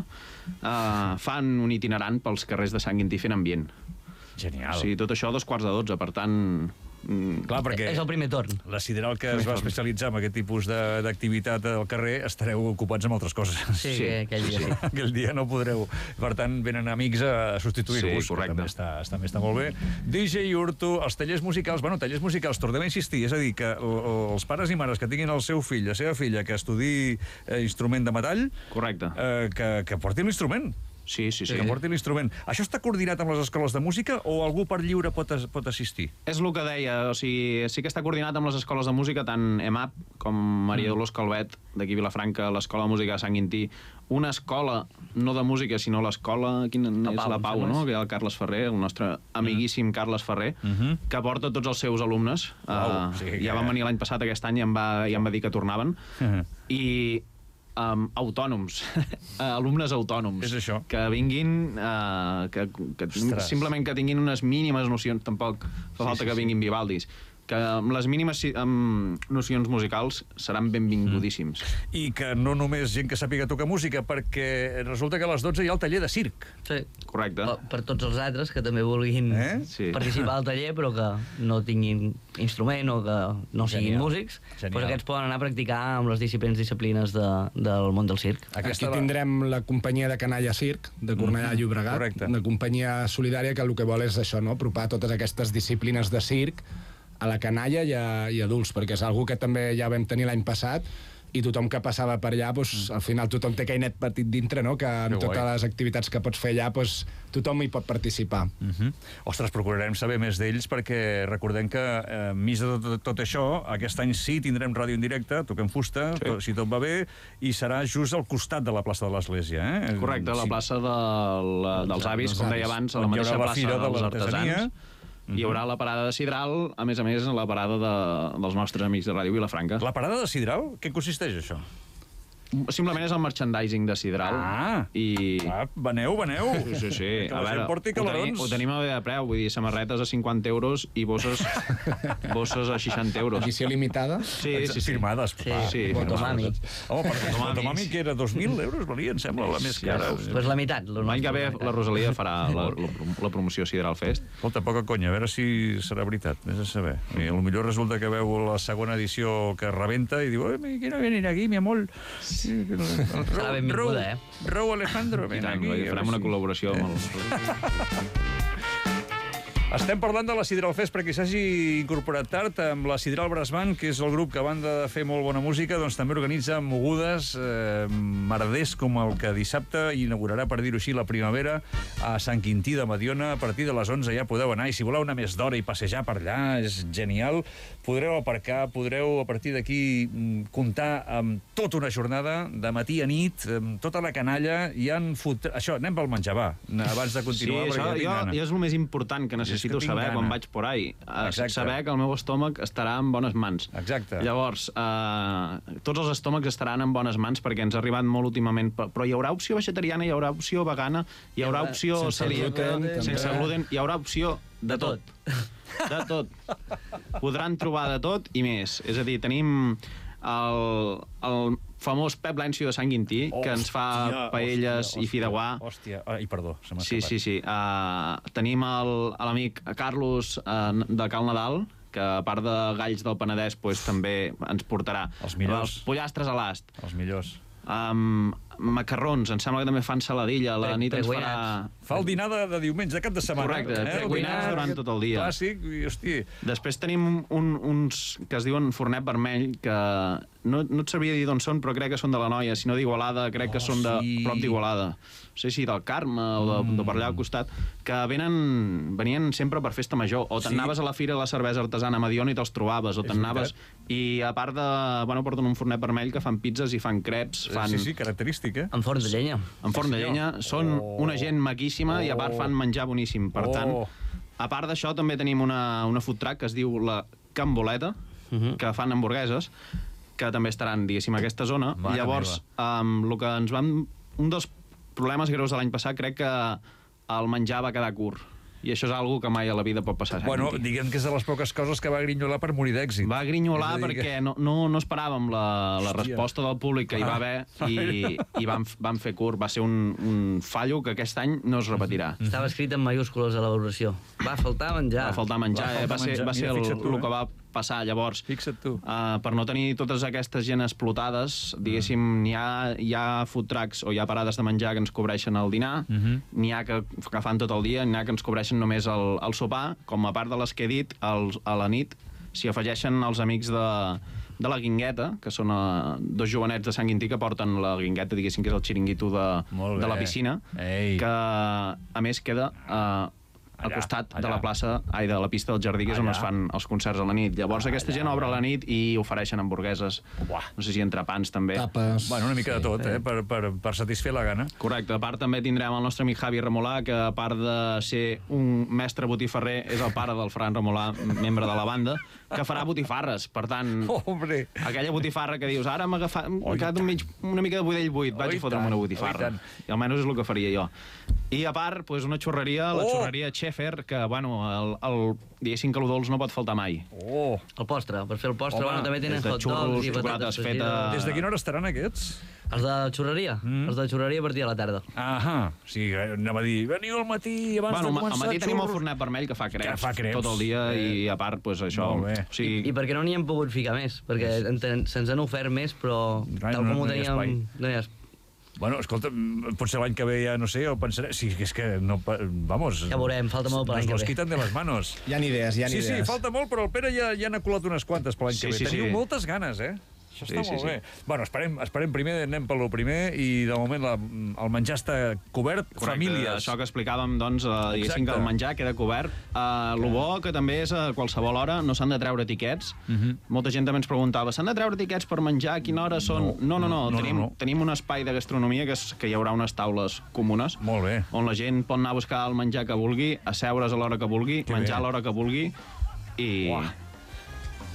uh, fan un itinerant pels carrers de Sant Quintí fent ambient. Genial. O sigui, tot això a dos quarts de dotze, per tant... mm, Clar, perquè És el primer torn. la Sideral, que es va especialitzar en aquest tipus de- d'activitat al carrer, estareu ocupats amb altres coses. Sí, Sí, que aquell dia sí. Aquell dia no podreu. Per tant, venen amics a substituir-vos. Sí, correcte. Que també està, està, també està molt bé. D J Urto, els tallers musicals... Bueno, tallers musicals, tornem a insistir. És a dir, que el- els pares i mares que tinguin el seu fill, la seva filla, que estudi eh, instrument de metall, Correcte. eh, que, que porti l'instrument. Sí, sí, sí. Que porti l'instrument. Això està coordinat amb les escoles de música o algú per lliure pot, as- pot assistir? És el que deia, o sigui, sí que està coordinat amb les escoles de música, tant E M A P com Maria Dolors Calvet, d'aquí a Vilafranca, l'Escola de Música de Sant Quintí, una escola, no de música, sinó l'escola, quina és Pau, la em Pau, sembla. no? Que hi ha el Carles Ferrer, el nostre amiguíssim Carles Ferrer, Mhm. que porta tots els seus alumnes. Uau, Uh, sí que- Ja van venir l'any passat, aquest any, i em va, i em va dir que tornaven. Mhm. I um, autònoms, alumnes autònoms. És això. Que vinguin, uh, que, que Ostres. simplement que tinguin unes mínimes nocions, tampoc fa falta sí, que sí. vinguin Vivaldis, que amb les mínimes si- amb nocions musicals seran benvingudíssims. I que no només gent que sàpiga tocar música, perquè resulta que a les dotze hi ha el taller de circ. Sí. Correcte. Per, per tots els altres que també vulguin Eh? Sí. participar al taller però que no tinguin instrument o que no siguin Genial. músics, Genial. doncs aquests poden anar a practicar amb les diferents disciplines de, del món del circ. Aquí tindrem la companyia de Canalla Circ, de Cornellà Mhm, Llobregat, correcte. una companyia solidària que el que vol és això, no? Apropar totes aquestes disciplines de circ a la canalla i a, i a adults, perquè és algú que també ja vam tenir l'any passat, i tothom que passava per allà, doncs, al final tothom té aquell petit dintre, no? Que amb Que totes guai. les activitats que pots fer allà, doncs, tothom hi pot participar. Uh -huh. Ostres, procurarem saber més d'ells, perquè recordem que, eh, enmig de tot, tot això, aquest any sí tindrem ràdio en directe, toquem fusta, Sí. tot, si tot va bé, i serà just al costat de la plaça de l'Església. Eh? Correcte, a la Sí. plaça de la, dels avis, dels com deia avis, abans, a la on hi mateixa haurà la plaça Fira de dels l'Artesania. artesans. Hi haurà la parada de Sidral, a més a més, la parada de, dels nostres amics de Ràdio Vilafranca. La parada de Sidral, què consisteix això? simplement és el merchandising de Sidral. Ah, I... ah veneu, veneu. Sí, sí, sí. Que A la gent veure, porti ho tenim, calarons. ho tenim a bé de preu, vull dir, samarretes a cinquanta euros i bosses, bosses a seixanta euros. Edició limitada? Sí, sí, sí. Firmades. Sí, clar. sí, Motomami. Home, perquè la Motomami, Motomami, sí. que era dos mil euros, valia, em sembla, la més cara. Pues la meitat. L'any que ve la Rosalia farà la, la, la promoció Sidral Fest. Escolta, poca conya, a veure si serà veritat, vés a saber. I potser resulta que veu la segona edició que rebenta i diu, eh, quiero venir aquí, mi amor. Serà benvinguda, eh? Rou Alejandro, I ven tant, aquí. farem una col·laboració amb el... Estem parlant de la Sidral Fest, perquè s'hagi incorporat tard amb la Sidral Brass Band, que és el grup que, a banda de fer molt bona música, doncs també organitza mogudes, eh, merders com el que dissabte inaugurarà, per dir-ho així, la primavera a Sant Quintí de Mediona. A partir de les onze ja podeu anar, i si voleu anar més d'hora i passejar per allà, és genial. Podreu aparcar, podreu a partir d'aquí comptar amb tota una jornada, de matí a nit, amb tota la canalla. Hi han fot... Això, anem pel menjar, va, abans de continuar, Sí, perquè això ja tinc jo, gana. jo és el més important que necessito tinc saber gana. quan vaig por ahí. Uh, Exacte. saber que el meu estómac estarà en bones mans. Exacte. Llavors, uh, tots els estómacs estaran en bones mans perquè ens ha arribat molt últimament. Però hi haurà opció vegetariana, hi haurà opció vegana, hi haurà opció sense celíaca, gluten, sense també. gluten, hi haurà opció de tot. De tot. Podran trobar de tot i més. És a dir, tenim el, el famós Pep Lèncio de Sant Quintí, que ens fa Hòstia, paelles hòstia, i fideuà. Hòstia, ah, i perdó, se m'ha Sí, escapat. sí, sí. Uh, tenim el- l'amic Carlos uh, de Cal Nadal, que a part de galls del Penedès pues, també ens portarà Els millors. els pollastres a l'ast. Els millors. Um, macarrons, em sembla que també fan saladilla. A la Pre- nit ens farà... preguinats. Fa el dinar de, de diumenge, de cap de setmana. Correcte, el preguinats dinar durant tot el dia. Clàssic, i, hosti... Després tenim un, uns que es diuen fornet vermell, que no, no et sabria dir d'on són, però crec que són de la Noia. Si no d'Igualada, crec que Oh, són de sí. prop d'Igualada. No sé si del Carme o de, Mm. de per allà al costat, que venen, venien sempre per festa major. O t'anaves Sí. a la Fira de la Cervesa Artesana a Mediona i te'ls trobaves, o És t'anaves... veritat. I a part de... Bueno, porten un fornet vermell que fan pizzas i fan creps, fan... Sí, sí, característic, eh? En forn de llenya. en forn de Sí, senyor. llenya. Són Oh. una gent maquíssima i a part Oh. fan menjar boníssim. Per Oh. tant, a part d'això, també tenim una, una food truck que es diu la Camboleta, Mhm. que fan hamburgueses, que també estaran, diguéssim, a aquesta zona. Mare I llavors, um, el que ens vam... Un dels problemes greus de l'any passat, crec que el menjar va quedar curt. I això és algo que mai a la vida pot passar. a Sant Bueno, Quintí. diguem que és de les poques coses que va grinyolar per morir d'èxit. Va grinyolar És a dir perquè no, no, no esperàvem la, la Hòstia. resposta del públic que hi va haver i, i vam, vam fer curt. Va ser un, un fallo que aquest any no es repetirà. Estava escrit en mayúscules a l'avaluació. Va faltar menjar. Va faltar menjar, Va eh? faltar va ser, menjar. va ser Mira, el, fixa't tu, el eh? que va passar. Llavors, Fixa't tu. uh, per no tenir totes aquestes gent explotades, diguéssim, n'hi ha, hi ha food trucks o hi ha parades de menjar que ens cobreixen el dinar, Mhm. n'hi ha que, que fan tot el dia, n'hi ha que ens cobreixen només el, el sopar, com a part de les que he dit, el, a la nit s'hi afegeixen els amics de, de la Guingueta, que són uh, dos jovenets de Sant Quintí que porten la Guingueta, diguéssim, que és el xiringuito de, Molt de la bé. piscina, Ei. que a més queda uh, al Allà, costat allà. de la plaça, ai, de la pista del jardí, que és on Allà. es fan els concerts a la nit. Llavors aquesta Allà, gent obre a la allà. nit i ofereixen hamburgueses, Buah. no sé si entrepans també. Tapes... Bueno, una mica de tot, eh? Per, per, per satisfer la gana. Correcte, a part també tindrem el nostre amic Javi Remolà, que a part de ser un mestre botifarrer, és el pare del Fran Remolà, membre de la banda, que farà botifarres. Per tant, Oh, hombre! aquella botifarra que dius, ara m'ha agafat, Oh, m'ha i quedat un mig, una mica de budell buit, Oh, vaig i a fotre'm tant, una oh, i botifarra. tant. I almenys és el que faria jo. I a part, pues, una xurreria, la Oh! xurreria Schaefer, que, bueno, el, el, diguéssim que el dolç no pot faltar mai. Oh! El postre, per fer el postre, Home, bueno, també tenen des de hot xurros, dogs i xocolates patates fetes. fregides. Des de quina hora estaran aquests? Els de xurreria? Mm. Els de xurreria a partir de la tarda. Ahà. O sigui, anava a dir, veniu al matí abans Bueno, de al començar matí tenim el xurros. fornet vermell que fa creps, Que fa creps. tot el dia Eh. i a part, pues, això... Molt bé. O sigui, I perquè no n'hi hem pogut ficar més, perquè enten- se'ns han ofert més, però Rai, tal no- com ho no hi ha espai. teníem... No hi ha espai. Bueno, escolta, potser l'any que ve ja, no sé, ho pensaré... Sí, és que no... pa- Vamos... Ja veurem, falta molt per l'any Nos que los ve. quitan de les manos. Hi ha idees, hi ha Sí, idees. sí, falta molt, però el Pere ja, ja n'ha colat unes quantes per l'any Sí, que ve. sí, Teniu sí. moltes ganes, eh? Això està Sí, sí, molt sí. bé. Bueno, esperem, esperem primer, anem per lo primer, i de moment la, el menjar està cobert. correcte, Famílies. això que explicàvem, doncs, uh, diguéssim que Exacte. el menjar queda cobert. Uh, lo bo que també és a qualsevol hora no s'han de treure etiquets. Mhm. Molta gent també ens preguntava, s'han de treure etiquets per menjar? A quina hora són? No, no, no. no, no, tenim, no. tenim un espai de gastronomia que, és, que hi haurà unes taules comunes Molt bé. on la gent pot anar a buscar el menjar que vulgui, asseure's a l'hora que vulgui, Que menjar bé. a l'hora que vulgui i... Uah.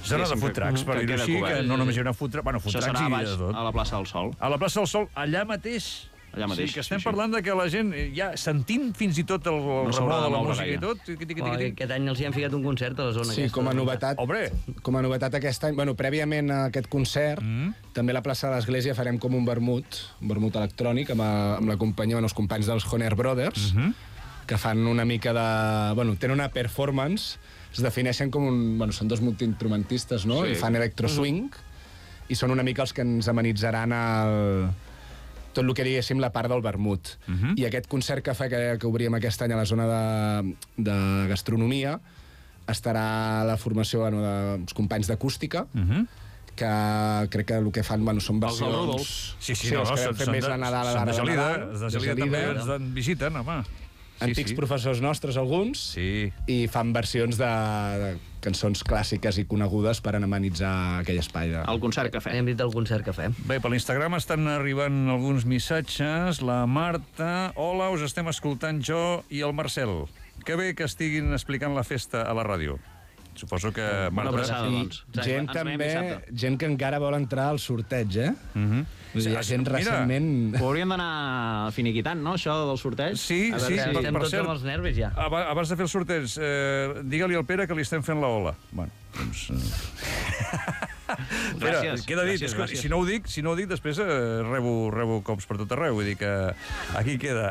Zona de food trucks, per dir-ho així, que no només hi haurà food trucks, bueno, food Això trucks serà i baix, de tot. a la plaça del Sol. A la plaça del Sol, allà mateix. Allà mateix, Sí, que estem sí, sí. parlant de que la gent, ja sentint fins i tot el, el No s'haurà remor de de la moure música i gaire. tot... Tiqui, tiqui, Bueno, tiqui, tiqui. aquest any els hi han ficat un concert a la zona Sí, aquesta. com a novetat, Hombre. com a novetat aquest any, bueno, prèviament a aquest concert, Mm. també a la plaça de l'Església farem com un vermut, un vermut electrònic, amb, a, amb la companyia, bueno, els companys dels Honer Brothers, Mhm. que fan una mica de... Bueno, tenen una performance, es defineixen com un... Bueno, són dos multiinstrumentistes, no? Sí. I fan electro-swing, i són una mica els que ens amenitzaran el... tot el que diguéssim la part del vermut. Mhm. I aquest concert que fa, que, que obríem aquest any a la zona de, de gastronomia, estarà la formació bueno, dels companys d'acústica, Mhm. que crec que el que fan bueno, són Els del versions... Rodolf. Sí, sí, sí no, els no, que són, vam fer són més de, a Nadal, a són de la Gelida, Nadal, els de de Gelida també Gelida. ens en visiten, home. Sí, Antics sí. professors nostres, alguns, Sí. i fan versions de, de cançons clàssiques i conegudes per amenitzar aquell espai. De... El concert que Hem fem. dit el concert que fem. Bé, per l'Instagram estan arribant alguns missatges. La Marta, hola, us estem escoltant jo i el Marcel. Que bé que estiguin explicant la festa a la ràdio. Suposo que... Bona Marta... abraçada, I doncs. gent Ens veiem també, dissabte. gent que encara vol entrar al sorteig, eh? Mhm. Vull dir, hi ha gent Mira, recentment... Ho hauríem d'anar finiquitant, no, això del sorteig? Sí, A sí, veure si- per- Estem tots cert- amb els nervis, ja. Aba- Abans de fer el sorteig, eh, digue-li al Pere que li estem fent la ola. Bueno, doncs... Eh... Pere, Gràcies, queda dit. gràcies, Escolta, gràcies. Si no ho dic, si no ho dic després eh, rebo, rebo cops per tot arreu. Vull dir que aquí queda.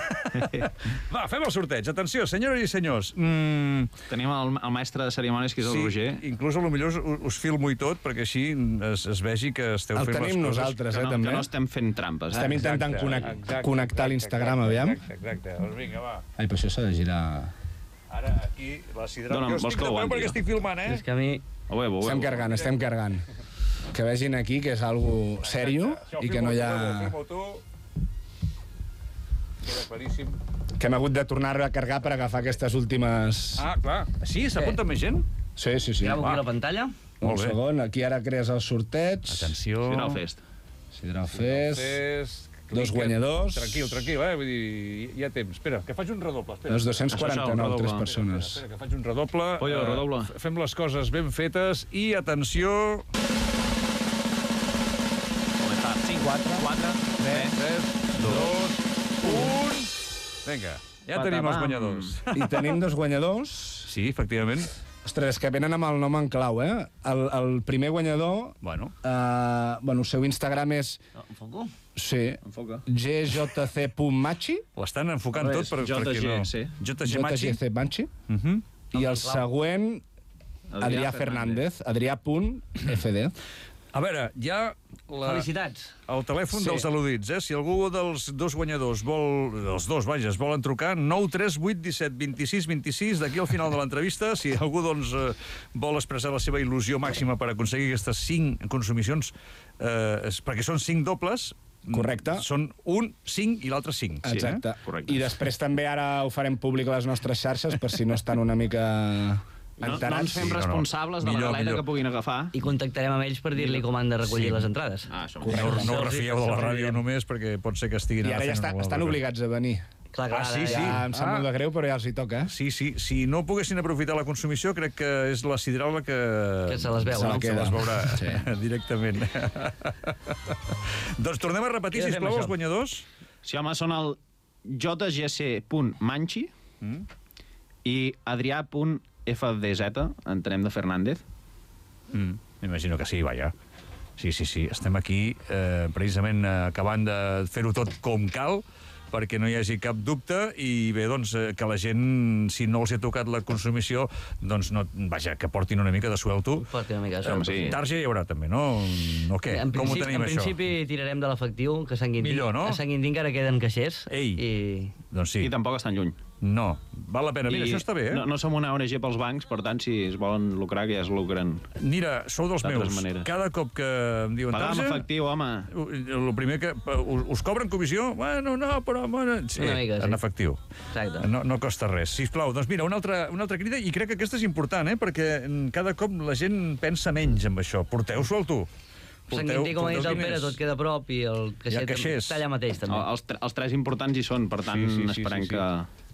Va, fem el sorteig. Atenció, senyores i senyors. Mm, Tenim el, el mestre de cerimònies, que és el sí, Roger. inclús a lo millor us, us filmo i tot, perquè així es, es vegi que esteu El fent les tenim coses... nosaltres, Que eh, no, també. que no estem fent trampes, eh? Estem intentant connect- connectar l'Instagram, aviam. Exacte, exacte. Doncs vinga, va. Ai, però això s'ha de girar... Ara, aquí, la sidra... Dóna'm, jo vols estic que ho de peu aguanti, perquè jo? estic filmant, eh? És que a mi... A veure, a Estem veure. carregant, estem carregant. Que vegin aquí que és algo sèrio i que no hi ha... Filmo tu. Queda claríssim. Que hem hagut de tornar a carregar per agafar aquestes últimes... Ah, clar. Sí, s'apunta més gent? Sí, sí, sí. Gravo va. aquí la pantalla. Un Molt bé. segon, aquí ara crees el sorteig. Atenció. Final Fest. Sidral Fest. Fes... Dos guanyadors. Tranquil, tranquil, eh? Vull dir, hi ha temps. Espera, que faig un redoble. Espera. Les dos-cents Això, això, quaranta-nou, el tres redoble. persones. Espera, que faig un redoble. Pollo, Eh, redoble. f- Fem les coses ben fetes i, atenció... cinc, quatre, quatre, tres, dos, un... Vinga, ja tenim els Patapam. guanyadors. I tenim dos guanyadors. Sí, efectivament. Ostres, és que venen amb el nom en clau, eh? El, el primer guanyador... Bueno, Eh, bueno, el seu Instagram és... No, enfoco? Sí, Enfoca. g j c punt machi. ho estan enfocant Res, tot per, J G, perquè no... sí. J G Machi. J G C Machi. Mhm. I el següent, Adrià Fernández. Adrià punt f d. A veure, hi ha la, Felicitats. el telèfon Sí. dels al·ludits, eh? Si algú dels dos guanyadors vol... Els dos, vaja, es volen trucar, nou tres vuit disset vint-i-sis vint-i-sis, d'aquí al final de l'entrevista, si algú doncs, eh, vol expressar la seva il·lusió màxima per aconseguir aquestes cinc consumicions, eh, és- perquè són cinc dobles, Correcte. Són un, cinc i l'altre cinc. Exacte. Correcte. I després també ara ho farem públic a les nostres xarxes per si no estan una mica No, no enterats. ens fem Sí, no, no. responsables de la Millor, galeta millor. que puguin agafar. I contactarem amb ells per dir-li com han de recollir Sí. les entrades. Ah, això Eh? No, no us refieu de la ràdio Sí. només perquè pot ser que estiguin... I ara ja està, estan obligats a venir. Clar, clar, Ah, sí, ara sí. ja- Ja em sap Ah. molt de greu, però ja els hi toca. eh? Sí, sí. Si no poguessin aprofitar la consumició, crec que és la sidral la que... Que se les veu, Se la no? Se queda. les veurà Sí. directament. Doncs tornem a repetir, Què fem, sisplau, això? els guanyadors. Sí, home, són el j g c punt manchi Mm. i adrià punt f d z, entenem de Fernández. Mm. M'imagino que sí, vaja. Sí, sí, sí. Estem aquí eh, precisament eh, acabant de fer-ho tot com cal, perquè no hi hagi cap dubte, i bé, doncs, eh, que la gent, si no els ha tocat la consumició, doncs, no, vaja, que portin una mica de suelto. Porti una mica de Home, sort. sí. Tarja hi haurà també, no? O què? En Com ho principi, tenim, en això? principi tirarem de l'efectiu, que a Sant Quintí, Millor, no? a Sant Quintí encara queden caixers. Ei. I... Doncs sí. I tampoc estan lluny. No, val la pena. Mira, I això està bé, eh? No, no som una O N G pels bancs, per tant, si es volen lucrar, que ja es lucren. Mira, sou dels D'altres meus. maneres. Cada cop que em diuen Pagar amb tarja... efectiu, home. El primer que... Us, us cobren comissió? Bueno, no, però... Bueno, sí, Una mica, sí. en efectiu. Exacte. No, no costa res. Sisplau, doncs mira, una altra, una altra crida, i crec que aquesta és important, eh? Perquè cada cop la gent pensa menys amb això. Porteu-s'ho al tu. Sant Quintí, com ha dit el diners. Pere, tot queda a prop i el caixer caixers. està allà mateix, també. Els, tre- els tres importants hi són, per tant, Sí, sí, sí, esperem sí, sí. que...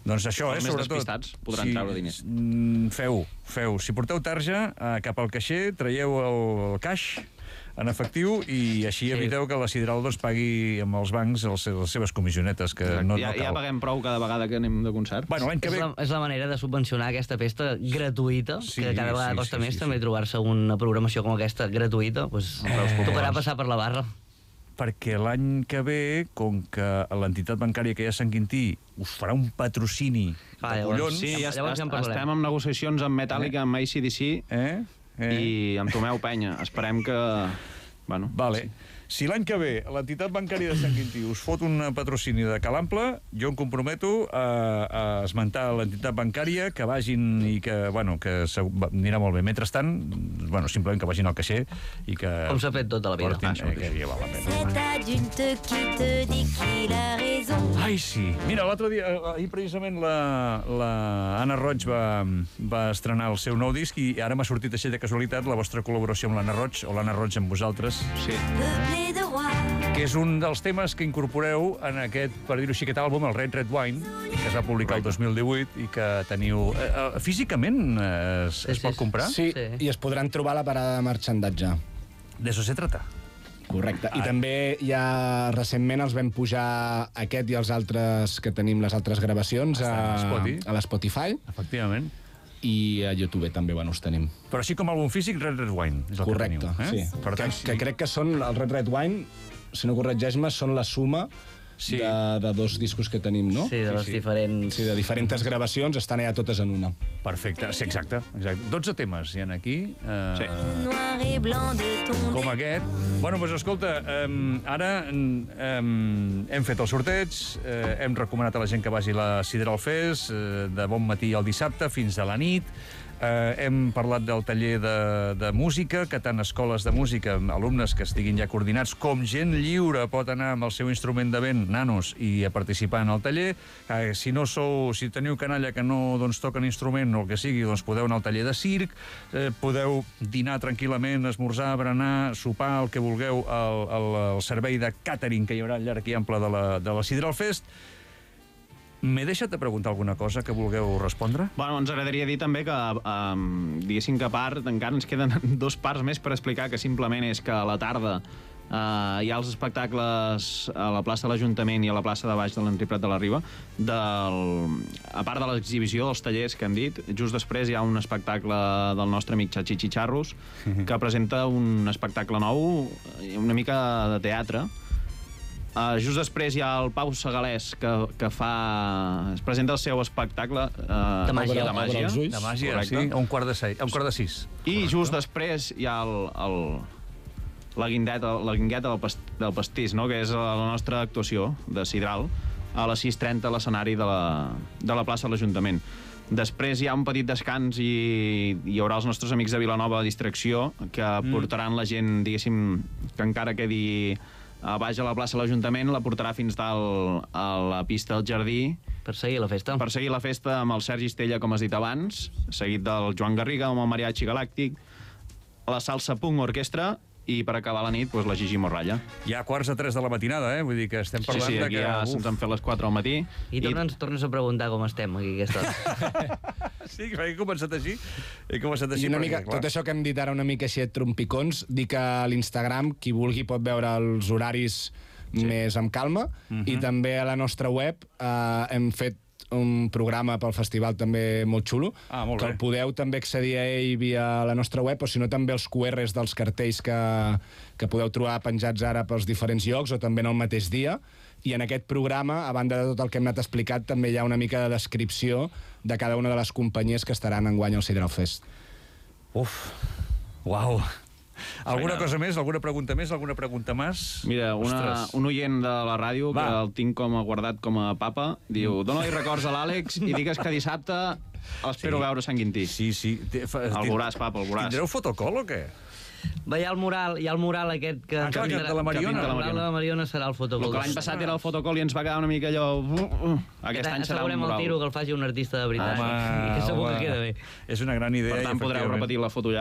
Doncs això, eh, Els més sobretot. despistats podran si, treure diners. mm, Feu, feu. Si porteu tarja, eh, cap al caixer, traieu el caix en efectiu i així Sí. eviteu que la Sidral doncs, pagui amb els bancs els, les seves comissionetes, que no, ja, no cal. ja paguem prou cada vegada que anem de concert. Bueno, l'any que És ve... la, és la manera de subvencionar aquesta festa gratuïta, Sí, que cada vegada sí, costa sí, més sí, també sí. trobar-se una programació com aquesta gratuïta, doncs tocarà passar per la barra. Perquè l'any que ve, com que l'entitat bancària que hi ha a Sant Quintí us farà un patrocini Ah, de llavors, collons... Sí, ja Llavors est- ja en parlarem. estem en negociacions amb Metallica, amb A C D C Eh? eh? i amb Tomeu Penya. Esperem que... Bueno, Vale. Si l'any que ve l'entitat bancària de Sant Quintí us fot un patrocini de Calample, jo em comprometo a, a esmentar l'entitat bancària, que vagin i que, bueno, que se, va, anirà molt bé. Mentrestant, bueno, simplement que vagin al caixer i que... Com s'ha fet tota la vida. portin, Ah, eh, que ja val la pena. Cet adulte qui te dit qu'il a raison. Ai, sí. Mira, l'altre dia, eh, ahir precisament la, la Anna Roig va, va estrenar el seu nou disc i ara m'ha sortit així de casualitat la vostra col·laboració amb l'Anna Roig, o l'Anna Roig amb vosaltres, sí. Peuplé de rois. que és un dels temes que incorporeu en aquest, per dir-ho així, aquest àlbum, el Red Red Wine, que es va publicar el dos mil divuit i que teniu... Eh, eh, físicament eh, es, es Sí, pot sí. comprar? Sí, Sí. i es podran trobar a la parada de marxandatge. De això se trata. Correcte. I Ah. també ja recentment els vam pujar aquest i els altres que tenim, les altres gravacions, Estan a a, Spotify. a l'Spotify Efectivament. i a YouTube també, bueno, els tenim. Però així com àlbum físic, Red Red Wine és el Correcte, que teniu. Eh? sí. Per tant, que, que crec que són, el Red Red Wine, si no corregeix-me, són la suma Sí. de, de dos discos que tenim, no? Sí, de les sí. diferents... Sí, de diferents gravacions, estan allà totes en una. Perfecte, sí, exacte. exacte. dotze temes hi ha aquí. Eh, Sí. Noir et blanc de ton Com aquest. Bueno, doncs escolta, um, ara um, hem fet el sorteig, uh, hem recomanat a la gent que vagi a la Sidral Fest, uh, de bon matí al dissabte fins a la nit. Uh, hem parlat del taller de, de música, que tant escoles de música, alumnes que estiguin ja coordinats, com gent lliure pot anar amb el seu instrument de vent, nanos, i a participar en el taller. Uh, si no sou, si teniu canalla que no doncs, toquen instrument o el que sigui, doncs podeu anar al taller de circ, uh, podeu dinar tranquil·lament, esmorzar, berenar, sopar, el que vulgueu, al, al, al servei de càtering que hi haurà al llarg i ample de la, de la Sidral Fest. M'he deixat de preguntar alguna cosa que vulgueu respondre? Bueno, ens agradaria dir també que, um, diguéssim que a part, encara ens queden dos parts més per explicar, que simplement és que a la tarda uh, hi ha els espectacles a la plaça de l'Ajuntament i a la plaça de baix de l'Enric Prat de la Riba, del, a part de l'exhibició dels tallers que hem dit, just després hi ha un espectacle del nostre amic Chachi Chicharros, que presenta un espectacle nou, una mica de teatre. Uh, just després hi ha el Pau Segalès, que, que fa... es presenta el seu espectacle uh, De màgia. de màgia. Obre els ulls. De màgia, Correcte. sí, a un quart de, sei, a un quart de sis. I just després hi ha el, el, la guindeta, la guingueta del, past, del pastís, no? Que és la nostra actuació de Sidral, a les sis trenta a l'escenari de, la, de la plaça de l'Ajuntament. Després hi ha un petit descans i hi haurà els nostres amics de Vilanova a Distracció, que mm. portaran la gent, diguéssim, que encara quedi a baix a la plaça de l'Ajuntament, la portarà fins dalt a la pista del jardí, Per seguir la festa. per seguir la festa amb el Sergi Estella, com has dit abans, seguit del Joan Garriga, amb el Mariachi Galàctic, la Salsa Punk Orquestra, i per acabar la nit, doncs, la Gigi Morralla. Ja quarts de tres de la matinada, eh? Vull dir que estem Sí, parlant sí, de aquí que... ja uf. se'ns han fet les quatre al matí. I torna'ns, tornes a preguntar com estem aquí aquesta hora. Sí, que he començat així. He començat així I una perquè, mica, clar, tot això que hem dit ara una mica així et trompicons, dir que a l'Instagram qui vulgui pot veure els horaris sí. més amb calma, uh -huh. i també a la nostra web eh, hem fet un programa pel festival també molt xulo, Ah, molt que bé. el podeu també accedir a ell via la nostra web, o si no també els Q Rs dels cartells que, que podeu trobar penjats ara pels diferents llocs, o també en el mateix dia. I en aquest programa, a banda de tot el que hem anat explicat, també hi ha una mica de descripció de cada una de les companyies que estaran enguany al Sidral Fest. Uf, uau. Alguna Feina. cosa més? Alguna pregunta més? Alguna pregunta més? Mira, una, Ostres. un oient de la ràdio, Va. que el tinc com a guardat com a papa, diu, dona-li records a l'Àlex i digues que dissabte l'espero Sí. veure a Sant Quintí. Sí, sí. Té- fa- El tin- veuràs, papa, el veuràs. Tindreu fotocol o què? Va, hi ha el mural, hi ha el mural aquest que... Ah, clar, que que de la Mariona. que de la El mural de la Mariona serà el El fotocol. que l'any passat era el fotocol i ens va quedar una mica allò... Uh, uh. Aquest any serà un Assegurem el mural. tiro que el faci un artista de veritat. Home, I que segur home, que queda bé. És una gran idea. Per tant, i, podreu efectivament, repetir la foto allà.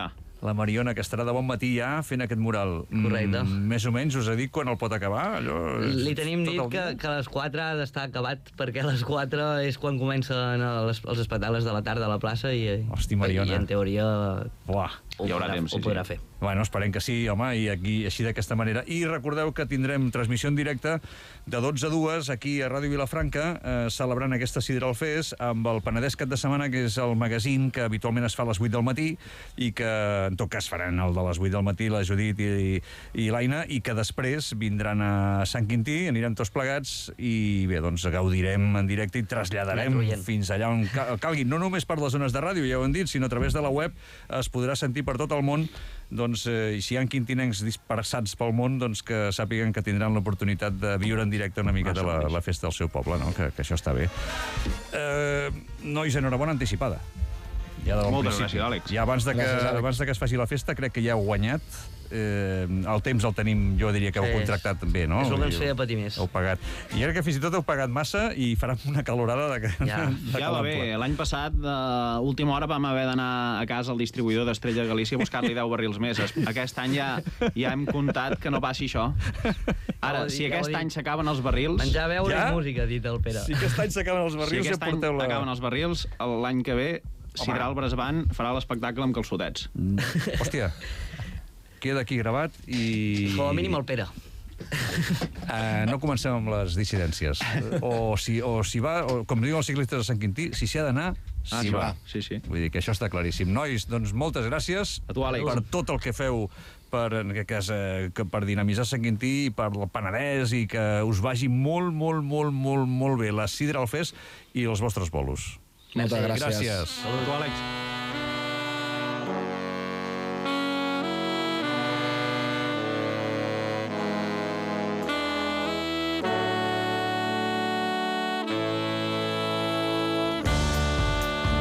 la Mariona, que estarà de bon matí ja fent aquest mural. Correcte. Mm, més o menys us ha dit quan el pot acabar? Allò, Li tenim tot dit el que, dia? que a les quatre ha d'estar acabat, perquè a les quatre és quan comencen els, els espectacles de la tarda a la plaça i, Hosti, Mariona. i en teoria Buah. ho Hi haurà podrà, temps, sí, ho podrà sí. fer. Bueno, esperem que sí, home, i aquí, així d'aquesta manera. I recordeu que tindrem transmissió en directe de dotze a dues aquí a Ràdio Vilafranca, eh, celebrant aquesta Sidral Fest amb el Penedès Cap de Setmana, que és el magazín que habitualment es fa a les vuit del matí i que, en tot cas, faran el de les vuit del matí, la Judit i, i l'Aina, i que després vindran a Sant Quintí, anirem tots plegats i, bé, doncs gaudirem en directe i traslladarem fins allà on cal- calgui. No només per les zones de ràdio, ja ho hem dit, sinó a través de la web es podrà sentir per tot el món. Doncs, eh, si hi ha quintinencs dispersats pel món, doncs que sàpiguen que tindran l'oportunitat de viure en directe una mica Ah, de la, sí. la festa del seu poble, no? que, que això està bé. Eh, nois, enhorabona anticipada. Ja de bon Moltes principi. gràcies, Àlex. Ja abans de, que, Gràcies, Àlex. abans de que es faci la festa, crec que ja heu guanyat. Eh, el temps el tenim, jo diria que heu Sí, contractat bé, no? és el que ens Vull dir, feia patir més. Heu pagat. I ara que fins i tot heu pagat massa i faran una calorada de, Ja. de Ja va bé, l'any passat, a última hora, vam haver d'anar a casa al distribuïdor d'Estrella de Galícia a buscar-li deu barrils més. Aquest any ja, ja hem comptat que no passi això. Ara, Ja ho si dic, ja ho aquest dic. any s'acaben els barrils... Menjar, beure Ja? i música, ha dit el Pere. Si aquest any s'acaben els Si barrils, aquest ja any porteu la... acaben els barrils, l'any que ve Sidral Bresban farà l'espectacle amb calçotets. Hòstia, queda aquí gravat i... Com a mínim el Pere. Uh, no comencem amb les dissidències. O si, o si va, o, com diuen els ciclistes de Sant Quintí, si s'hi ha d'anar, Ah, s'hi sí, va. va. Sí, sí. Vull dir que això està claríssim. Nois, doncs moltes gràcies A tu, Àlex. per tot el que feu per, en aquest cas, eh, que per dinamitzar Sant Quintí i per el Penedès i que us vagi molt, molt, molt, molt, molt bé la Sidral Fest i els vostres bolos. Moltes gràcies. Gràcies. A tu, Àlex.